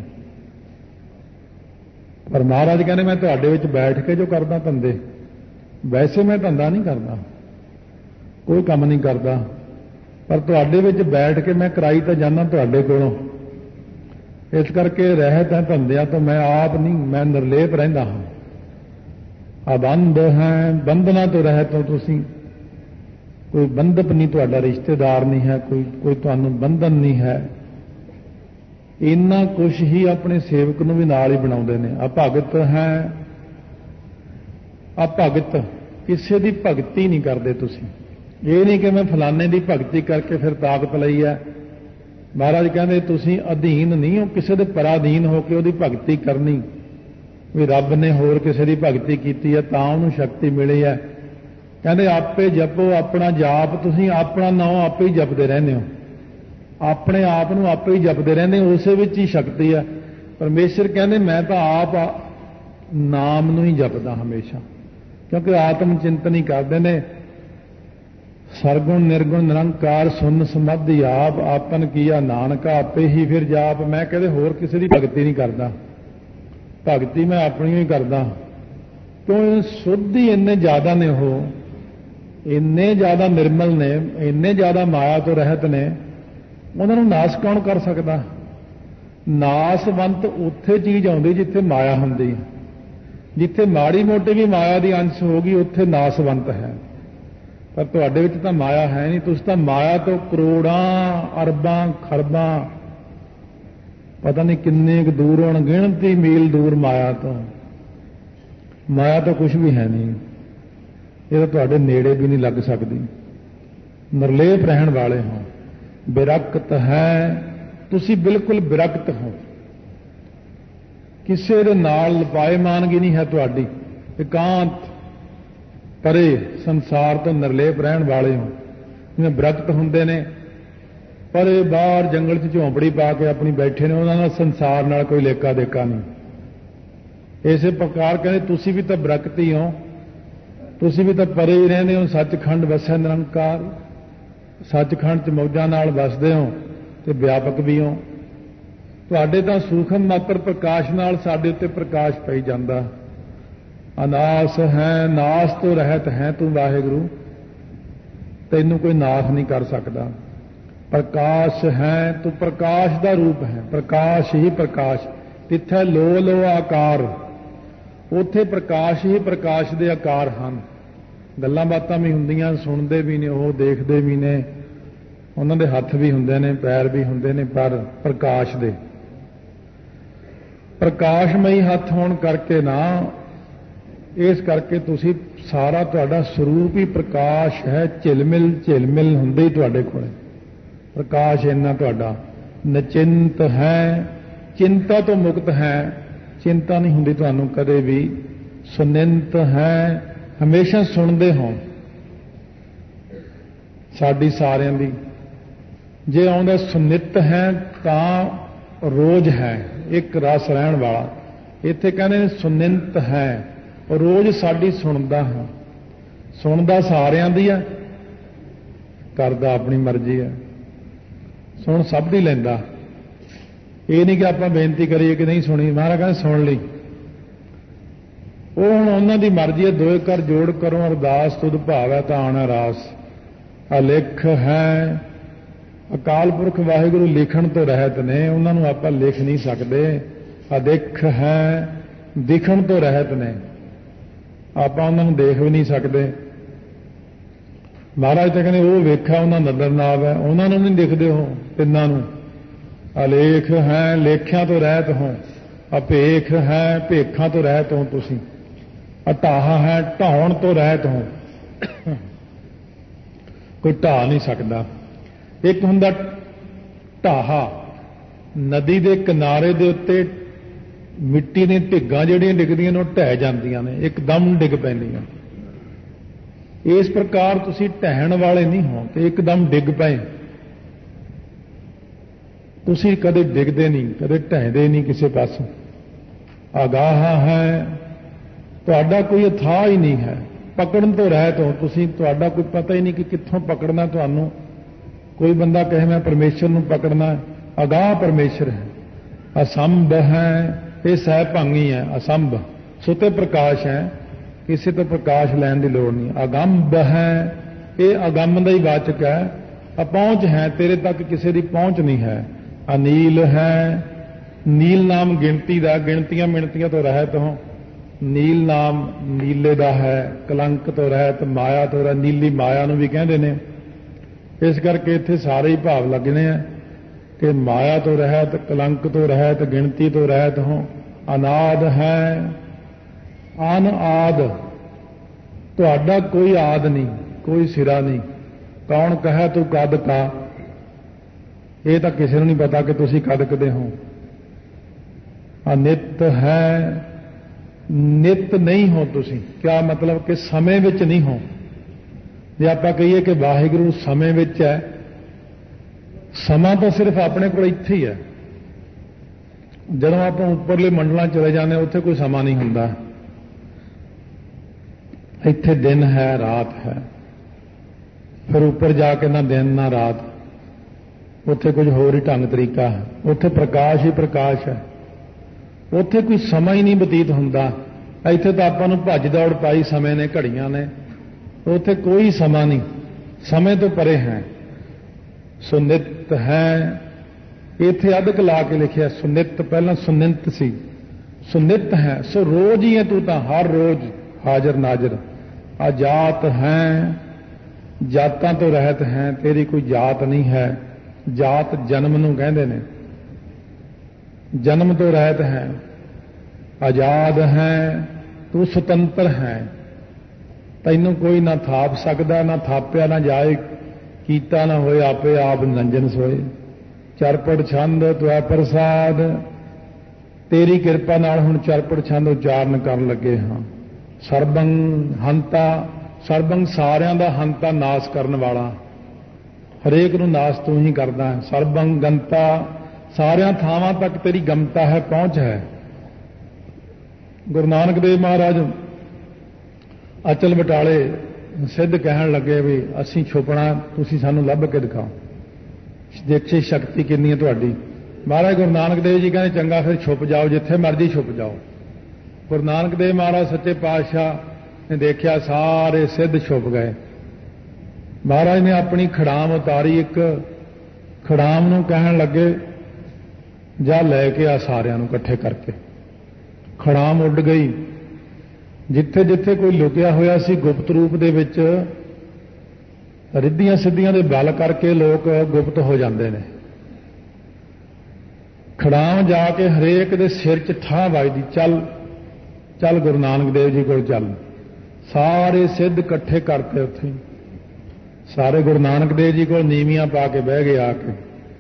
S1: ਪਰ ਮਹਾਰਾਜ ਕਹਿੰਦੇ ਮੈਂ ਤੁਹਾਡੇ ਵਿੱਚ ਬੈਠ ਕੇ ਜੋ ਕਰਦਾ ਧੰਦੇ, ਵੈਸੇ ਮੈਂ ਧੰਦਾ ਨਹੀਂ ਕਰਦਾ, ਕੋਈ ਕੰਮ ਨਹੀਂ ਕਰਦਾ, ਪਰ ਤੁਹਾਡੇ ਵਿੱਚ ਬੈਠ ਕੇ ਮੈਂ ਕਰਾਈ ਤਾਂ ਜਾਂਦਾ ਤੁਹਾਡੇ ਕੋਲੋਂ। ਇਸ ਕਰਕੇ ਰਹਿਤ ਹੈ ਧੰਦਿਆਂ ਤੋਂ, ਮੈਂ ਆਪ ਨਹੀਂ, ਮੈਂ ਨਿਰਲੇਪ ਰਹਿੰਦਾ ਹਾਂ। ਅਬੰਧ ਹੈ, ਬੰਧਨਾਂ ਤੋਂ ਰਹਿਤ ਹੋ ਤੁਸੀਂ। ਕੋਈ ਬੰਧਪ ਨਹੀਂ, ਤੁਹਾਡਾ ਰਿਸ਼ਤੇਦਾਰ ਨਹੀਂ ਹੈ, ਕੋਈ ਕੋਈ ਤੁਹਾਨੂੰ ਬੰਧਨ ਨਹੀਂ ਹੈ। ਇੰਨਾ ਕੁਛ ਹੀ ਆਪਣੇ ਸੇਵਕ ਨੂੰ ਵੀ ਨਾਲ ਹੀ ਬਣਾਉਂਦੇ ਨੇ। ਅਭਗਤ ਹੈ, ਅਭਗਤ, ਕਿਸੇ ਦੀ ਭਗਤੀ ਨਹੀਂ ਕਰਦੇ ਤੁਸੀਂ। ਇਹ ਨਹੀਂ ਕਿ ਮੈਂ ਫਲਾਣੇ ਦੀ ਭਗਤੀ ਕਰਕੇ ਫਿਰ ਤਾਕਤ ਲਈ ਹੈ। ਮਹਾਰਾਜ ਕਹਿੰਦੇ ਤੁਸੀਂ ਅਧੀਨ ਨਹੀਂ ਹੋ, ਕਿਸੇ ਦੇ ਪਰਾਧੀਨ ਹੋ ਕੇ ਉਹਦੀ ਭਗਤੀ ਕਰਨੀ। ਵੀ ਰੱਬ ਨੇ ਹੋਰ ਕਿਸੇ ਦੀ ਭਗਤੀ ਕੀਤੀ ਹੈ ਤਾਂ ਉਹਨੂੰ ਸ਼ਕਤੀ ਮਿਲੀ ਹੈ। ਕਹਿੰਦੇ ਆਪੇ ਜਪੋ ਆਪਣਾ ਜਾਪ, ਤੁਸੀਂ ਆਪਣਾ ਨਾਮ ਆਪੇ ਹੀ ਜਪਦੇ ਰਹਿੰਦੇ ਹੋ, ਆਪਣੇ ਆਪ ਨੂੰ ਆਪੇ ਹੀ ਜਪਦੇ ਰਹਿੰਦੇ ਹੋ, ਉਸੇ ਵਿੱਚ ਹੀ ਸ਼ਕਤੀ ਹੈ। ਪਰਮੇਸ਼ਰ ਕਹਿੰਦੇ ਮੈਂ ਤਾਂ ਆਪ ਨਾਮ ਨੂੰ ਹੀ ਜਪਦਾ ਹਮੇਸ਼ਾ, ਕਿਉਂਕਿ ਆਤਮ ਚਿੰਤਨ ਹੀ ਕਰਦੇ ਨੇ। ਸਰਗੁਣ ਨਿਰਗੁਣ ਨਿਰੰਕਾਰ ਸੁਨ ਸਮਾਧੀ ਆਪ, ਆਪਨ ਕੀਆ ਨਾਨਕ ਆਪੇ ਹੀ ਫਿਰ ਜਾਪ। ਮੈਂ ਕਦੇ ਹੋਰ ਕਿਸੇ ਦੀ ਭਗਤੀ ਨਹੀਂ ਕਰਦਾ, ਭਗਤੀ ਮੈਂ ਆਪਣੀ ਹੀ ਕਰਦਾ। ਕਿਉਂ? ਸੁੱਧ ਹੀ ਇੰਨੇ ਜ਼ਿਆਦਾ ਨੇ, ਉਹ ਇੰਨੇ ਜ਼ਿਆਦਾ ਨਿਰਮਲ ਨੇ, ਇੰਨੇ ਜ਼ਿਆਦਾ ਮਾਇਆ ਤੋਂ ਰਹਿਤ ਨੇ, ਉਹਨਾਂ ਨੂੰ ਨਾਸ ਕੌਣ ਕਰ ਸਕਦਾ? ਨਾਸਵੰਤ ਉੱਥੇ ਚੀਜ਼ ਆਉਂਦੀ ਜਿੱਥੇ ਮਾਇਆ ਹੁੰਦੀ। ਜਿੱਥੇ ਮਾੜੀ ਮੋਟੀ ਵੀ ਮਾਇਆ ਦੀ ਅੰਸ਼ ਹੋ ਗਈ ਉੱਥੇ ਨਾਸਵੰਤ ਹੈ। ਪਰ ਤੁਹਾਡੇ ਵਿੱਚ ਤਾਂ ਮਾਇਆ ਹੈ ਨਹੀਂ। ਤੁਸੀਂ ਤਾਂ ਮਾਇਆ ਤੋਂ ਕਰੋੜਾਂ ਅਰਬਾਂ ਖਰਬਾਂ ਪਤਾ ਨਹੀਂ ਕਿੰਨੇ ਕੁ ਦੂਰ ਹੋਣ, ਗਿਣਤੀ ਮੀਲ ਦੂਰ ਮਾਇਆ ਤੋਂ। ਮਾਇਆ ਤਾਂ ਕੁਝ ਵੀ ਹੈ ਨਹੀਂ, ਇਹ ਤਾਂ ਤੁਹਾਡੇ ਨੇੜੇ ਵੀ ਨਹੀਂ ਲੱਗ ਸਕਦੀ। ਨਿਰਲੇਪ ਰਹਿਣ ਵਾਲੇ ਹੋ। ਬਿਰਕਤ ਹੈ, ਤੁਸੀਂ ਬਿਲਕੁਲ ਬਿਰਕਤ ਹੋ, ਕਿਸੇ ਦੇ ਨਾਲ ਲਪਾਏਮਾਨਗੀ ਨਹੀਂ ਹੈ ਤੁਹਾਡੀ। ਇਕਾਂਤ ਪਰੇ ਸੰਸਾਰ ਤੋਂ ਨਿਰਲੇਪ ਰਹਿਣ ਵਾਲੇ ਹੋ। ਜਿਵੇਂ ਬਿਰਕਤ ਹੁੰਦੇ ਨੇ ਪਰੇ ਬਾਹਰ ਜੰਗਲ 'ਚ ਝੌਂਪੜੀ ਪਾ ਕੇ ਆਪਣੀ ਬੈਠੇ ਨੇ, ਉਹਨਾਂ ਦਾ ਸੰਸਾਰ ਨਾਲ ਕੋਈ ਲੇਖਾ ਦੇਖਾ ਨਹੀਂ। ਇਸੇ ਪ੍ਰਕਾਰ ਕਹਿੰਦੇ ਤੁਸੀਂ ਵੀ ਤਾਂ ਬਿਰਕਤ ਹੀ ਹੋ, ਤੁਸੀਂ ਵੀ ਤਾਂ ਪਰੇ ਹੀ ਰਹਿੰਦੇ ਹੋ। ਸੱਚਖੰਡ ਵਸੈ ਨਿਰੰਕਾਰ, ਸੱਚਖੰਡ 'ਚ ਮੌਜਾਂ ਨਾਲ ਵਸਦੇ ਹੋ ਤੇ ਵਿਆਪਕ ਵੀ ਹੋ। ਤੁਹਾਡੇ ਤਾਂ ਸੂਖਮ ਮਾਤਰ ਪ੍ਰਕਾਸ਼ ਨਾਲ ਸਾਡੇ ਉੱਤੇ ਪ੍ਰਕਾਸ਼ ਪਈ ਜਾਂਦਾ। ਅਨਾਸ ਹੈ, ਨਾਸ ਤੋਂ ਰਹਿਤ ਹੈ ਤੂੰ ਵਾਹਿਗੁਰੂ, ਤੈਨੂੰ ਕੋਈ ਨਾਸ ਨਹੀਂ ਕਰ ਸਕਦਾ। ਪ੍ਰਕਾਸ਼ ਹੈ, ਤੂੰ ਪ੍ਰਕਾਸ਼ ਦਾ ਰੂਪ ਹੈ, ਪ੍ਰਕਾਸ਼ ਹੀ ਪ੍ਰਕਾਸ਼। ਤਿੱਥੈ ਲੋ ਲੋ ਆਕਾਰ, ਉੱਥੇ ਪ੍ਰਕਾਸ਼ ਹੀ ਪ੍ਰਕਾਸ਼ ਦੇ ਆਕਾਰ ਹਨ। ਗੱਲਾਂ ਬਾਤਾਂ ਵੀ ਹੁੰਦੀਆਂ, ਸੁਣਦੇ ਵੀ ਨੇ, ਉਹ ਦੇਖਦੇ ਵੀ ਨੇ, ਉਹਨਾਂ ਦੇ ਹੱਥ ਵੀ ਹੁੰਦੇ ਨੇ, ਪੈਰ ਵੀ ਹੁੰਦੇ ਨੇ, ਪਰ ਪ੍ਰਕਾਸ਼ ਦੇ ਪ੍ਰਕਾਸ਼ਮਈ ਹੱਥ ਹੋਣ ਕਰਕੇ ਨਾ, ਇਸ ਕਰਕੇ ਤੁਸੀਂ ਸਾਰਾ ਤੁਹਾਡਾ ਸਰੂਪ ਹੀ ਪ੍ਰਕਾਸ਼ ਹੈ। ਝਿਲਮਿਲ ਝਿਲਮਿਲ ਹੁੰਦੇ ਹੀ ਤੁਹਾਡੇ ਕੋਲ ਪ੍ਰਕਾਸ਼ ਇੰਨਾ ਤੁਹਾਡਾ। ਨਚਿੰਤ ਹੈ, ਚਿੰਤਾ ਤੋਂ ਮੁਕਤ ਹੈ, ਚਿੰਤਾ ਨਹੀਂ ਹੁੰਦੀ ਤੁਹਾਨੂੰ ਕਦੇ ਵੀ। ਸੁਨਿੰਤ ਹੈ, ਹਮੇਸ਼ਾ ਸੁਣਦੇ ਹੋ ਸਾਡੀ ਸਾਰਿਆਂ ਦੀ। ਜੇ ਆਉਂਦਾ ਸੁਨਿਤ ਹੈ ਤਾਂ ਰੋਜ਼ ਹੈ, ਇੱਕ ਰਸ ਰਹਿਣ ਵਾਲਾ। ਇੱਥੇ ਕਹਿੰਦੇ ਨੇ ਸੁਨਿੰਤ ਹੈ, ਰੋਜ਼ ਸਾਡੀ ਸੁਣਦਾ ਹਾਂ। ਸੁਣਦਾ ਸਾਰਿਆਂ ਦੀ ਆ, ਕਰਦਾ ਆਪਣੀ ਮਰਜ਼ੀ ਹੈ। ਸੁਣ ਸਭ ਦੀ ਲੈਂਦਾ। ਇਹ ਨਹੀਂ ਕਿ ਆਪਾਂ ਬੇਨਤੀ ਕਰੀਏ ਕਿ ਨਹੀਂ ਸੁਣੀ, ਮਹਾਰਾਜ ਕਹਿੰਦੇ ਸੁਣ ਲਈ। ਉਹ ਹੁਣ ਉਹਨਾਂ ਦੀ ਮਰਜ਼ੀ ਹੈ। ਦੋਏ ਕਰ ਜੋੜ ਕਰੋ ਅਰਦਾਸ, ਤੁਧ ਭਾਵੈ ਤਾਂ ਆਣਾ ਰਾਸ। ਅਲਿਖ ਹੈ, ਅਕਾਲ ਪੁਰਖ ਵਾਹਿਗੁਰੂ ਲਿਖਣ ਤੋਂ ਰਹਿਤ ਨੇ, ਉਹਨਾਂ ਨੂੰ ਆਪਾਂ ਲਿਖ ਨਹੀਂ ਸਕਦੇ। ਅਦਿਖ ਹੈ, ਦਿਖਣ ਤੋਂ ਰਹਿਤ ਨੇ, ਆਪਾਂ ਉਹਨਾਂ ਨੂੰ ਦੇਖ ਵੀ ਨਹੀਂ ਸਕਦੇ। ਮਹਾਰਾਜ ਤਾਂ ਕਹਿੰਦੇ ਉਹ ਵੇਖਿਆ ਉਹਨਾਂ ਨਦਰ ਨਾ ਆਵੇ, ਉਹਨਾਂ ਨੂੰ ਨਹੀਂ ਦਿਖਦੇ ਹੋ ਤਿੰਨਾਂ ਨੂੰ। ਅਲੇਖ ਹੈ, ਲੇਖਿਆਂ ਤੋਂ ਰਹਿਤ ਹੋ। ਅਭੇਖ ਹੈ, ਭੇਖਾਂ ਤੋਂ ਰਹਿਤ ਹੋ ਤੁਸੀਂ। ਅਟਾਹ ਹੈ, ਢਾਉਣ ਤੋਂ ਰਹਿਤ ਹੋ, ਕੋਈ ਢਾਹ ਨਹੀਂ ਸਕਦਾ। ਇੱਕ ਹੁੰਦਾ ਢਾਹਾ, ਨਦੀ ਦੇ ਕਿਨਾਰੇ ਦੇ ਉੱਤੇ ਮਿੱਟੀ ਦੀਆਂ ਢਿੱਗਾਂ ਜਿਹੜੀਆਂ ਡਿੱਗਦੀਆਂ ਨੇ ਉਹ ਢਹਿ ਜਾਂਦੀਆਂ ਨੇ, ਇੱਕਦਮ ਡਿੱਗ ਪੈਂਦੀਆਂ। इस प्रकार तुसी ढहण वाले नहीं हो कि एकदम डिग पए। तुसी कदे डिगदे नहीं, कदे ढहदे नहीं किसी पासों। आगाह है, तुहाडा कोई अथाह ही नहीं है। पकड़न तो रहत हो तुसी, तुहाडा कोई पता ही नहीं कि कित्थों पकड़ना तुहानू। कोई बंदा कहे मैं परमेश्वर नूं पकड़ना है, अगाह परमेश्वर है। असंभ है, ये सह भंगी है। असंभ सुते प्रकाश है, किसी तो प्रकाश लैन की लोड़ नहीं। अगंभ है, ये अगम का ही वाचक है। अपहुंच है, तेरे तक किसी की पहुंच नहीं है। अनील है, नील नाम गिनती का, गिनतियां मिणतियां तो रहत हो। नील नाम नीले का है, कलंक तो रहत, माया तो रहत, नीली माया नूं भी कहंदे ने। इस करके इत्थे सारे ही भाव लगने हैं कि माया तो रहत, कलंक तो रहत, गिनती तो रहत हो। अनाद है, अन आद, तुहाडा कोई आद नहीं, कोई सिरा नहीं। कौन कहे तू कद का, ये तो किसी को नहीं पता कि तुसी कद कदे हो। अनित है, नित नहीं हो तुसी। क्या मतलब कि समय विच नहीं हो। जे आपां कहिए कि वाहिगुरू समय विच है, समा तो सिर्फ अपने को इत्थे ही है। जदों आपां उपरले मंडलां चले जाने उत्थे कोई समा नहीं हुंदा। इत्थे दिन है, रात है, फिर ऊपर जाके ना दिन ना रात, उत्थे कुछ होर ही ढंग तरीका है। उत्थे प्रकाश ही प्रकाश है, उत्थे कोई समा ही नहीं बतीत हुंदा। इत्थे तो आपां नूं भज दौड़ पाई समय ने, घड़ियां ने, उत्थे कोई समा नहीं, समय तो परे है। सुनित है, इत्थे अदक ला के लिखिया सुनित, पहला सुनित सी। सुनित है, सो रोज ही है तू तां, हर रोज हाजर नाजर। अजात है, जातां तो रहत है, तेरी कोई जात नहीं है। जात जन्म नूं कहंदे ने, जन्म तो रहत है। आजाद है, तू सुतंत्र है, तैनूं कोई ना थाप सकदा, ना थापिया ना जाए, कीता ना होए आपे आप नंजन सोए। चरपट छंद त्वै प्रसाद, तेरी किरपा नाल हुण चरपट छंद उचारण करन लगे हां। सरबंग हंता, सरबंग सारियां दा हंता, नाश करन वाला, हरेक नूं नाश तू ही करदा है। सरबंग गंता, सारियां थावां तक तेरी गमता है, पहुंच है। गुरु नानक देव महाराज अचल बटाले सिद्ध कहण लगे भी असीं छुपना, तुसीं सानूं लभ के दिखाओ, देखिए शक्ति कितनी है तुहाडी। महाराज गुरु नानक देव जी कहते चंगा फिर छुप जाओ, जिथे मर्जी छुप जाओ। गुरु नानक देव महाराज सच्चे पातशाह ने देखा सारे सिद्ध छुप गए। महाराज ने अपनी खड़ाम उतारी, एक खड़ाम नूं कहण लगे जा लैके आ सारिਆਂ ਨੂੰ इकट्ठे करके। खड़ाम उड़ गई। जिथे जिथे कोई लुकिया होया सी गुप्त रूप दे विच, रिद्धियां सिद्धियां दे बल करके लोग गुप्त हो जाते हैं। खड़ाम जाके हरेक दे सिर च ठा वजदी, चल चल गुरु नानक देव जी को चल। सारे सिद्ध इकट्ठे करते उत्थे, सारे गुरु नानक देव जी को नीवियां पा के बह गए आके।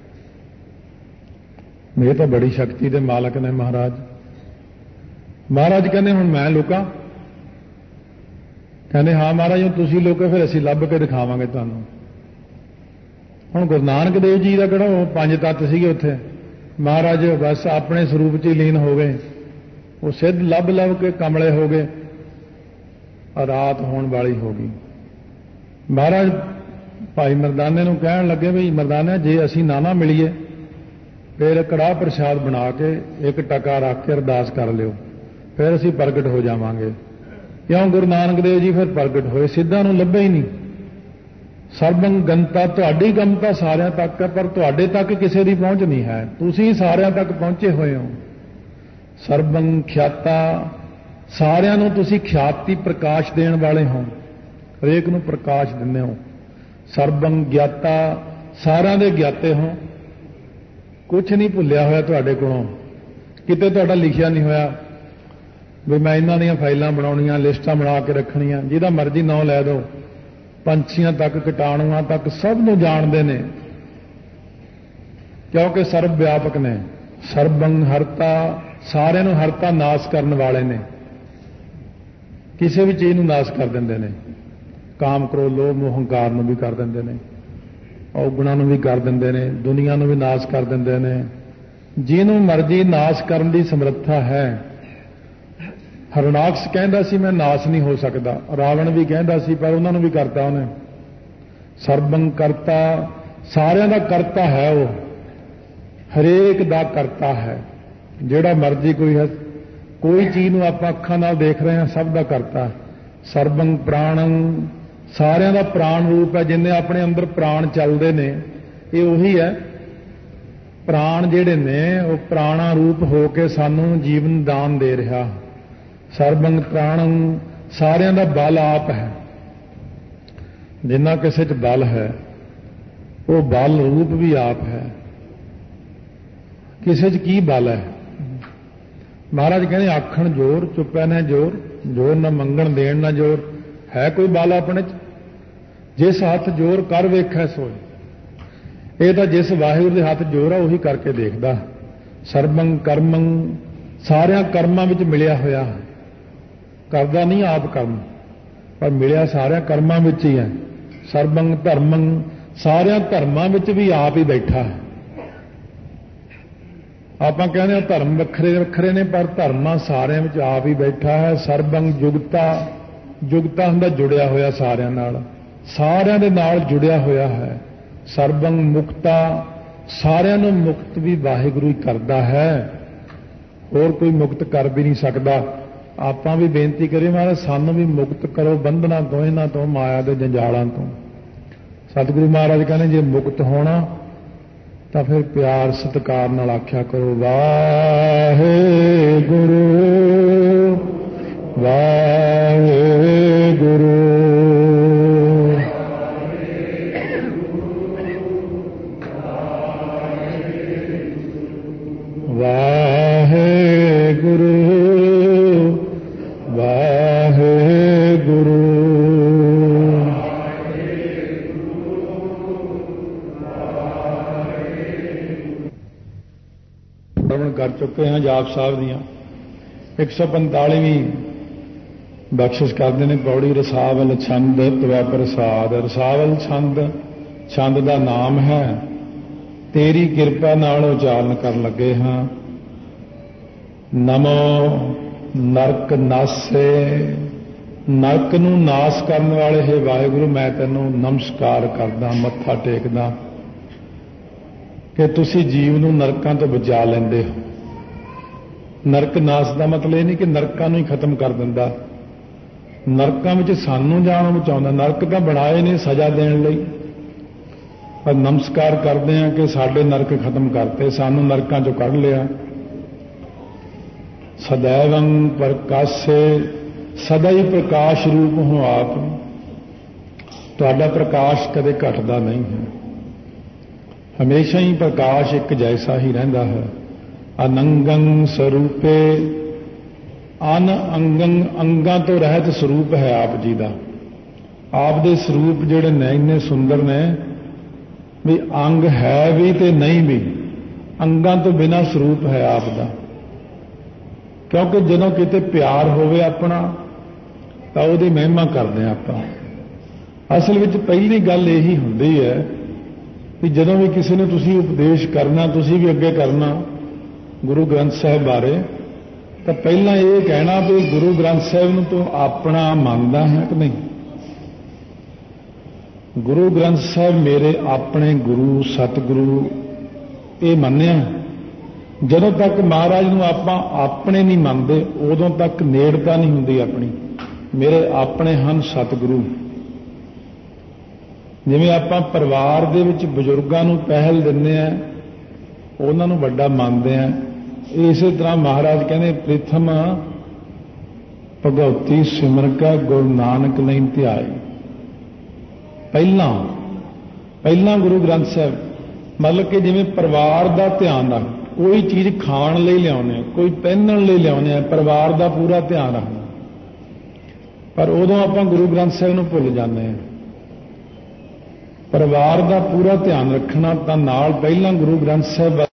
S1: ये तो बड़ी शक्ति दे मालक ने महाराज। महाराज कहने हुण मैं लुका, कहने हाँ महाराज तुसी लोके फिर असीं लभ के दिखावांगे तुहानूं। हुण गुरु नानक देव जी का किहड़ा वो पंज तत्त सीगे उत्थे, महाराज बस अपने स्वरूप च ही लीन हो गए। वो सिद्ध लभ लभ के कमले हो गए और रात होने वाली हो गई। महाराज भाई मरदाने नूं कहण लगे भी मरदाना जे असीं ना ना मिलीए फिर कड़ाह प्रसाद बना के एक टका रख के अरदास कर लिओ, फिर असीं प्रगट हो जावांगे। क्यों गुरु नानक देव जी फिर प्रगट होए, सिद्धां नूं लभे ही नहीं। ਸਰਬੰ ਗੰਤਾ, ਤੁਹਾਡੀ ਗਮਤਾ ਸਾਰਿਆਂ ਤੱਕ ਹੈ, ਪਰ ਤੁਹਾਡੇ ਤੱਕ ਕਿਸੇ ਦੀ ਪਹੁੰਚ ਨਹੀਂ ਹੈ। ਤੁਸੀਂ ਸਾਰਿਆਂ ਤੱਕ ਪਹੁੰਚੇ ਹੋਏ ਹੋ। ਸਰਬੰ ਖਿਆਤਾ, ਸਾਰਿਆਂ ਨੂੰ ਤੁਸੀਂ ਖਿਆਤੀ ਪ੍ਰਕਾਸ਼ ਦੇਣ ਵਾਲੇ ਹੋ, ਹਰੇਕ ਨੂੰ ਪ੍ਰਕਾਸ਼ ਦਿੰਦੇ ਹੋ। ਸਰਬੰ ਗਿਆਤਾ, ਸਾਰਿਆਂ ਦੇ ਗਿਆਤੇ ਹੋ, ਕੁਛ ਨਹੀਂ ਭੁੱਲਿਆ ਹੋਇਆ ਤੁਹਾਡੇ ਕੋਲੋਂ। ਕਿਤੇ ਤੁਹਾਡਾ ਲਿਖਿਆ ਨਹੀਂ ਹੋਇਆ ਵੀ ਮੈਂ ਇਹਨਾਂ ਦੀਆਂ ਫਾਈਲਾਂ ਬਣਾਉਣੀਆਂ, ਲਿਸਟਾਂ ਬਣਾ ਕੇ ਰੱਖਣੀਆਂ। ਜਿਹਦਾ ਮਰਜ਼ੀ ਨਾਂ ਲੈ ਦਿਓ, ਪੰਛੀਆਂ ਤੱਕ, ਕੀਟਾਣੂਆਂ ਤੱਕ ਸਭ ਨੂੰ ਜਾਣਦੇ ਨੇ, ਕਿਉਂਕਿ ਸਰਬ ਵਿਆਪਕ ਨੇ। ਸਰਬੰ ਹਰਤਾ, ਸਾਰਿਆਂ ਨੂੰ ਹਰਤਾ, ਨਾਸ਼ ਕਰਨ ਵਾਲੇ ਨੇ, ਕਿਸੇ ਵੀ ਚੀਜ਼ ਨੂੰ ਨਾਸ਼ ਕਰ ਦਿੰਦੇ ਨੇ। ਕਾਮ ਕ੍ਰੋਧ ਲੋਭ ਮੋਹ ਹੰਕਾਰ ਨੂੰ ਵੀ ਕਰ ਦਿੰਦੇ ਨੇ, ਔਗੁਣਾਂ ਨੂੰ ਵੀ ਕਰ ਦਿੰਦੇ ਨੇ, ਦੁਨੀਆ ਨੂੰ ਵੀ ਨਾਸ਼ ਕਰ ਦਿੰਦੇ ਨੇ। ਜਿਹਨੂੰ ਮਰਜ਼ੀ ਨਾਸ਼ ਕਰਨ ਦੀ ਸਮਰੱਥਾ ਹੈ। ਹਰਨਾਕਸ਼ ਕਹਿੰਦਾ ਸੀ ਮੈਂ ਨਾਸ਼ ਨਹੀਂ ਹੋ ਸਕਦਾ, ਰਾਵਣ ਵੀ ਕਹਿੰਦਾ ਸੀ, ਪਰ ਉਹਨਾਂ ਨੂੰ ਵੀ ਕਰਤਾ ਉਹਨੇ। ਸਰਬੰ ਕਰਤਾ, ਸਾਰਿਆਂ ਦਾ ਕਰਤਾ ਹੈ ਉਹ, ਹਰੇਕ ਦਾ ਕਰਤਾ ਹੈ। ਜਿਹੜਾ ਮਰਜ਼ੀ ਕੋਈ ਹੈ, ਕੋਈ ਚੀਜ਼ ਨੂੰ ਆਪਾਂ ਅੱਖਾਂ ਨਾਲ ਦੇਖ ਰਹੇ ਹਾਂ, ਸਭ ਦਾ ਕਰਤਾ। ਸਰਬੰ ਪ੍ਰਾਣੰ, ਸਾਰਿਆਂ ਦਾ ਪ੍ਰਾਣ ਰੂਪ ਹੈ। ਜਿੰਨੇ ਆਪਣੇ ਅੰਦਰ ਪ੍ਰਾਣ ਚੱਲਦੇ ਨੇ ਇਹ ਉਹੀ ਹੈ। ਪ੍ਰਾਣ ਜਿਹੜੇ ਨੇ ਉਹ ਪ੍ਰਾਣਾ ਰੂਪ ਹੋ ਕੇ ਸਾਨੂੰ ਜੀਵਨ ਦਾਨ ਦੇ ਰਿਹਾ। ਸਰਬੰ ਪ੍ਰਾਣੰ, ਸਾਰਿਆਂ ਦਾ ਬਲ ਆਪ ਹੈ। ਜਿੰਨਾ ਕਿਸੇ 'ਚ ਬਲ ਹੈ ਉਹ ਬਲ ਰੂਪ ਵੀ ਆਪ ਹੈ। ਕਿਸੇ 'ਚ ਕੀ ਬਲ ਹੈ? ਮਹਾਰਾਜ ਕਹਿੰਦੇ ਆਖਣ ਜੋਰ, ਚੁੱਪੈ ਨਾ ਜੋਰ, ਜੋਰ ਨਾ ਮੰਗਣ ਦੇਣ ਨਾ ਜੋਰ। ਹੈ ਕੋਈ ਬਲ ਆਪਣੇ 'ਚ? ਜਿਸ ਹੱਥ ਜੋਰ ਕਰ ਵੇਖੈ ਸੋਏ। ਇਹ ਤਾਂ ਜਿਸ ਵਾਹਿਗੁਰੂ ਦੇ ਹੱਥ ਜੋਰ ਆ ਉਹੀ ਕਰਕੇ ਦੇਖਦਾ। ਸਰਬੰ ਕਰਮੰ, ਸਾਰਿਆਂ ਕਰਮਾਂ ਵਿੱਚ ਮਿਲਿਆ ਹੋਇਆ, ਕਰਦਾ ਨਹੀਂ ਆਪ ਕਰਮ, ਪਰ ਮਿਲਿਆ ਸਾਰਿਆਂ ਕਰਮਾਂ ਵਿੱਚ ਹੀ ਹੈ। ਸਰਬੰ ਧਰਮੰ, ਸਾਰਿਆਂ ਧਰਮਾਂ ਵਿੱਚ ਵੀ ਆਪ ਹੀ ਬੈਠਾ ਹੈ। ਆਪਾਂ ਕਹਿੰਦੇ ਹਾਂ ਧਰਮ ਵੱਖਰੇ ਵੱਖਰੇ ਨੇ, ਪਰ ਧਰਮਾਂ ਸਾਰਿਆਂ ਵਿੱਚ ਆਪ ਹੀ ਬੈਠਾ ਹੈ। ਸਰਬੰ ਜੁਗਤਾ, ਜੁਗਤਾ ਹੁੰਦਾ ਜੁੜਿਆ ਹੋਇਆ ਸਾਰਿਆਂ ਨਾਲ, ਸਾਰਿਆਂ ਦੇ ਨਾਲ ਜੁੜਿਆ ਹੋਇਆ ਹੈ। ਸਰਬੰ ਮੁਕਤਾ, ਸਾਰਿਆਂ ਨੂੰ ਮੁਕਤ ਵੀ ਵਾਹਿਗੁਰੂ ਹੀ ਕਰਦਾ ਹੈ, ਹੋਰ ਕੋਈ ਮੁਕਤ ਕਰ ਵੀ ਨਹੀਂ ਸਕਦਾ। ਆਪਾਂ ਵੀ ਬੇਨਤੀ ਕਰੀਏ ਮਹਾਰਾਜ ਸਾਨੂੰ ਵੀ ਮੁਕਤ ਕਰੋ ਬੰਧਨਾਂ ਤੋਂ, ਇਹਨਾਂ ਤੋਂ, ਮਾਇਆ ਦੇ ਜੰਜਾਲਾਂ ਤੋਂ। ਸਤਿਗੁਰੂ ਮਹਾਰਾਜ ਕਹਿੰਦੇ ਜੇ ਮੁਕਤ ਹੋਣਾ ਤਾਂ ਫਿਰ ਪਿਆਰ ਸਤਿਕਾਰ ਨਾਲ ਆਖਿਆ ਕਰੋ ਵਾਹਿਗੁਰੂ ਵਾਹਿਗੁਰੂ। ਵਾਹਿਗੁਰੂ ਵਾਹਿਗੁਰੂ। ਪ੍ਰਵਣ ਕਰ ਚੁੱਕੇ ਹਾਂ ਜਾਪ ਸਾਹਿਬ ਦੀਆਂ ਇੱਕ ਸੌ ਪੰਤਾਲੀਵੀਂ ਬਖਸ਼ਿਸ਼ ਕਰਦੇ ਨੇ ਪੌੜੀ। ਰਸਾਵਲ ਛੰਦ ਤਵੈ ਪ੍ਰਸਾਦ। ਰਸਾਵਲ ਛੰਦ, ਛੰਦ ਦਾ ਨਾਮ ਹੈ। ਤੇਰੀ ਕਿਰਪਾ ਨਾਲ ਉਚਾਰਨ ਕਰਨ ਲੱਗੇ ਹਾਂ। ਨਮੋ ਨਰਕ ਨਾਸੇ, ਨਰਕ ਨੂੰ ਨਾਸ ਕਰਨ ਵਾਲੇ ਹੈ ਵਾਹਿਗੁਰੂ, ਮੈਂ ਤੈਨੂੰ ਨਮਸਕਾਰ ਕਰਦਾ, ਮੱਥਾ ਟੇਕਦਾ ਕਿ ਤੁਸੀਂ ਜੀਵ ਨੂੰ ਨਰਕਾਂ ਤੋਂ ਬਚਾ ਲੈਂਦੇ ਹੋ। ਨਰਕ ਨਾਸ ਦਾ ਮਤਲਬ ਇਹ ਨਹੀਂ ਕਿ ਨਰਕਾਂ ਨੂੰ ਹੀ ਖਤਮ ਕਰ ਦਿੰਦਾ, ਨਰਕਾਂ ਵਿੱਚ ਸਾਨੂੰ ਜਾਣੋਂ ਬਚਾਉਂਦਾ। ਨਰਕ ਤਾਂ ਬਣਾਏ ਨੇ ਸਜ਼ਾ ਦੇਣ ਲਈ, ਪਰ ਨਮਸਕਾਰ ਕਰਦੇ ਹਾਂ ਕਿ ਸਾਡੇ ਨਰਕ ਖਤਮ ਕਰਤੇ, ਸਾਨੂੰ ਨਰਕਾਂ ਚੋਂ ਕੱਢ ਲਿਆ। ਸदैवं ਪ੍ਰਕਾਸ਼ੇ, ਸਦਾ ਹੀ ਪ੍ਰਕਾਸ਼ ਰੂਪ ਹੋ ਆਪ, ਤੁਹਾਡਾ ਪ੍ਰਕਾਸ਼ ਕਦੇ ਘਟਦਾ ਨਹੀਂ ਹੈ, ਹਮੇਸ਼ਾ ਹੀ ਪ੍ਰਕਾਸ਼ ਇੱਕ ਜੈਸਾ ਹੀ ਰਹਿੰਦਾ ਹੈ। ਅਨੰਗੰ ਸਰੂਪੇ, ਅਨ ਅੰਗੰ, ਅੰਗਾਂ ਤੋਂ ਰਹਿਤ ਸਰੂਪ ਹੈ ਆਪ ਜੀ ਦਾ। ਆਪ ਦੇ ਸਰੂਪ ਜਿਹੜੇ ਨੇ ਇੰਨੇ ਸੁੰਦਰ ਨੇ ਵੀ ਅੰਗ ਹੈ ਵੀ ਤੇ ਨਹੀਂ ਵੀ, ਅੰਗਾਂ ਤੋਂ ਬਿਨਾਂ ਸਰੂਪ ਹੈ ਆਪ ਦਾ। ਕਿਉਂਕਿ ਜਦੋਂ ਕਿਤੇ ਪਿਆਰ ਹੋਵੇ ਆਪਣਾ ਤਾਂ ਉਹਦੀ ਮਹਿਮਾ ਕਰਦੇ ਹਾਂ ਆਪਾਂ। ਅਸਲ ਵਿੱਚ ਪਹਿਲੀ ਗੱਲ ਇਹੀ ਹੁੰਦੀ ਹੈ ਕਿ ਜਦੋਂ ਵੀ ਕਿਸੇ ਨੂੰ ਤੁਸੀਂ ਉਪਦੇਸ਼ ਕਰਨਾ, ਤੁਸੀਂ ਵੀ ਅੱਗੇ ਕਰਨਾ ਗੁਰੂ ਗ੍ਰੰਥ ਸਾਹਿਬ ਬਾਰੇ, ਤਾਂ ਪਹਿਲਾਂ ਇਹ ਕਹਿਣਾ ਵੀ ਗੁਰੂ ਗ੍ਰੰਥ ਸਾਹਿਬ ਨੂੰ ਤੂੰ ਆਪਣਾ ਮੰਨਦਾ ਹੈ ਕਿ ਨਹੀਂ। ਗੁਰੂ ਗ੍ਰੰਥ ਸਾਹਿਬ ਮੇਰੇ ਆਪਣੇ ਗੁਰੂ ਸਤਿਗੁਰੂ ਇਹ ਮੰਨਿਆ। ਜਦੋਂ ਤੱਕ ਮਹਾਰਾਜ ਨੂੰ ਆਪਾਂ ਆਪਣੇ ਨਹੀਂ ਮੰਨਦੇ ਉਦੋਂ ਤੱਕ ਨੇੜਤਾ ਨਹੀਂ ਹੁੰਦੀ ਆਪਣੀ। ਮੇਰੇ ਆਪਣੇ ਹਨ ਸਤਿਗੁਰੂ। ਜਿਵੇਂ ਆਪਾਂ ਪਰਿਵਾਰ ਦੇ ਵਿੱਚ ਬਜ਼ੁਰਗਾਂ ਨੂੰ ਪਹਿਲ ਦਿੰਦੇ ਆ, ਉਹਨਾਂ ਨੂੰ ਵੱਡਾ ਮੰਨਦੇ ਆ, ਇਸੇ ਤਰ੍ਹਾਂ ਮਹਾਰਾਜ ਕਹਿੰਦੇ ਪ੍ਰੀਥਮ ਭਗਉਤੀ ਸਿਮਰ ਕੈ ਗੁਰੂ ਨਾਨਕ ਨਹੀਂ ਧਿਆਈ। ਪਹਿਲਾਂ ਪਹਿਲਾਂ ਗੁਰੂ ਗ੍ਰੰਥ ਸਾਹਿਬ, ਮਤਲਬ ਕਿ ਜਿਵੇਂ ਪਰਿਵਾਰ ਦਾ ਧਿਆਨ ਰੱਖ, ਕੋਈ ਚੀਜ਼ ਖਾਣ ਲਈ ਲਿਆਉਂਦੇ, ਕੋਈ ਪਹਿਨਣ ਲਈ ਲਿਆਉਂਦੇ ਆ, ਪਰਿਵਾਰ ਦਾ ਪੂਰਾ ਧਿਆਨ ਰੱਖਣਾ। ਪਰ ਉਦੋਂ ਆਪਾਂ ਗੁਰੂ ਗ੍ਰੰਥ ਸਾਹਿਬ ਨੂੰ ਭੁੱਲ ਜਾਂਦੇ ਹਾਂ। ਪਰਿਵਾਰ ਦਾ ਪੂਰਾ ਧਿਆਨ ਰੱਖਣਾ ਤਾਂ ਨਾਲ ਪਹਿਲਾਂ ਗੁਰੂ ਗ੍ਰੰਥ ਸਾਹਿਬ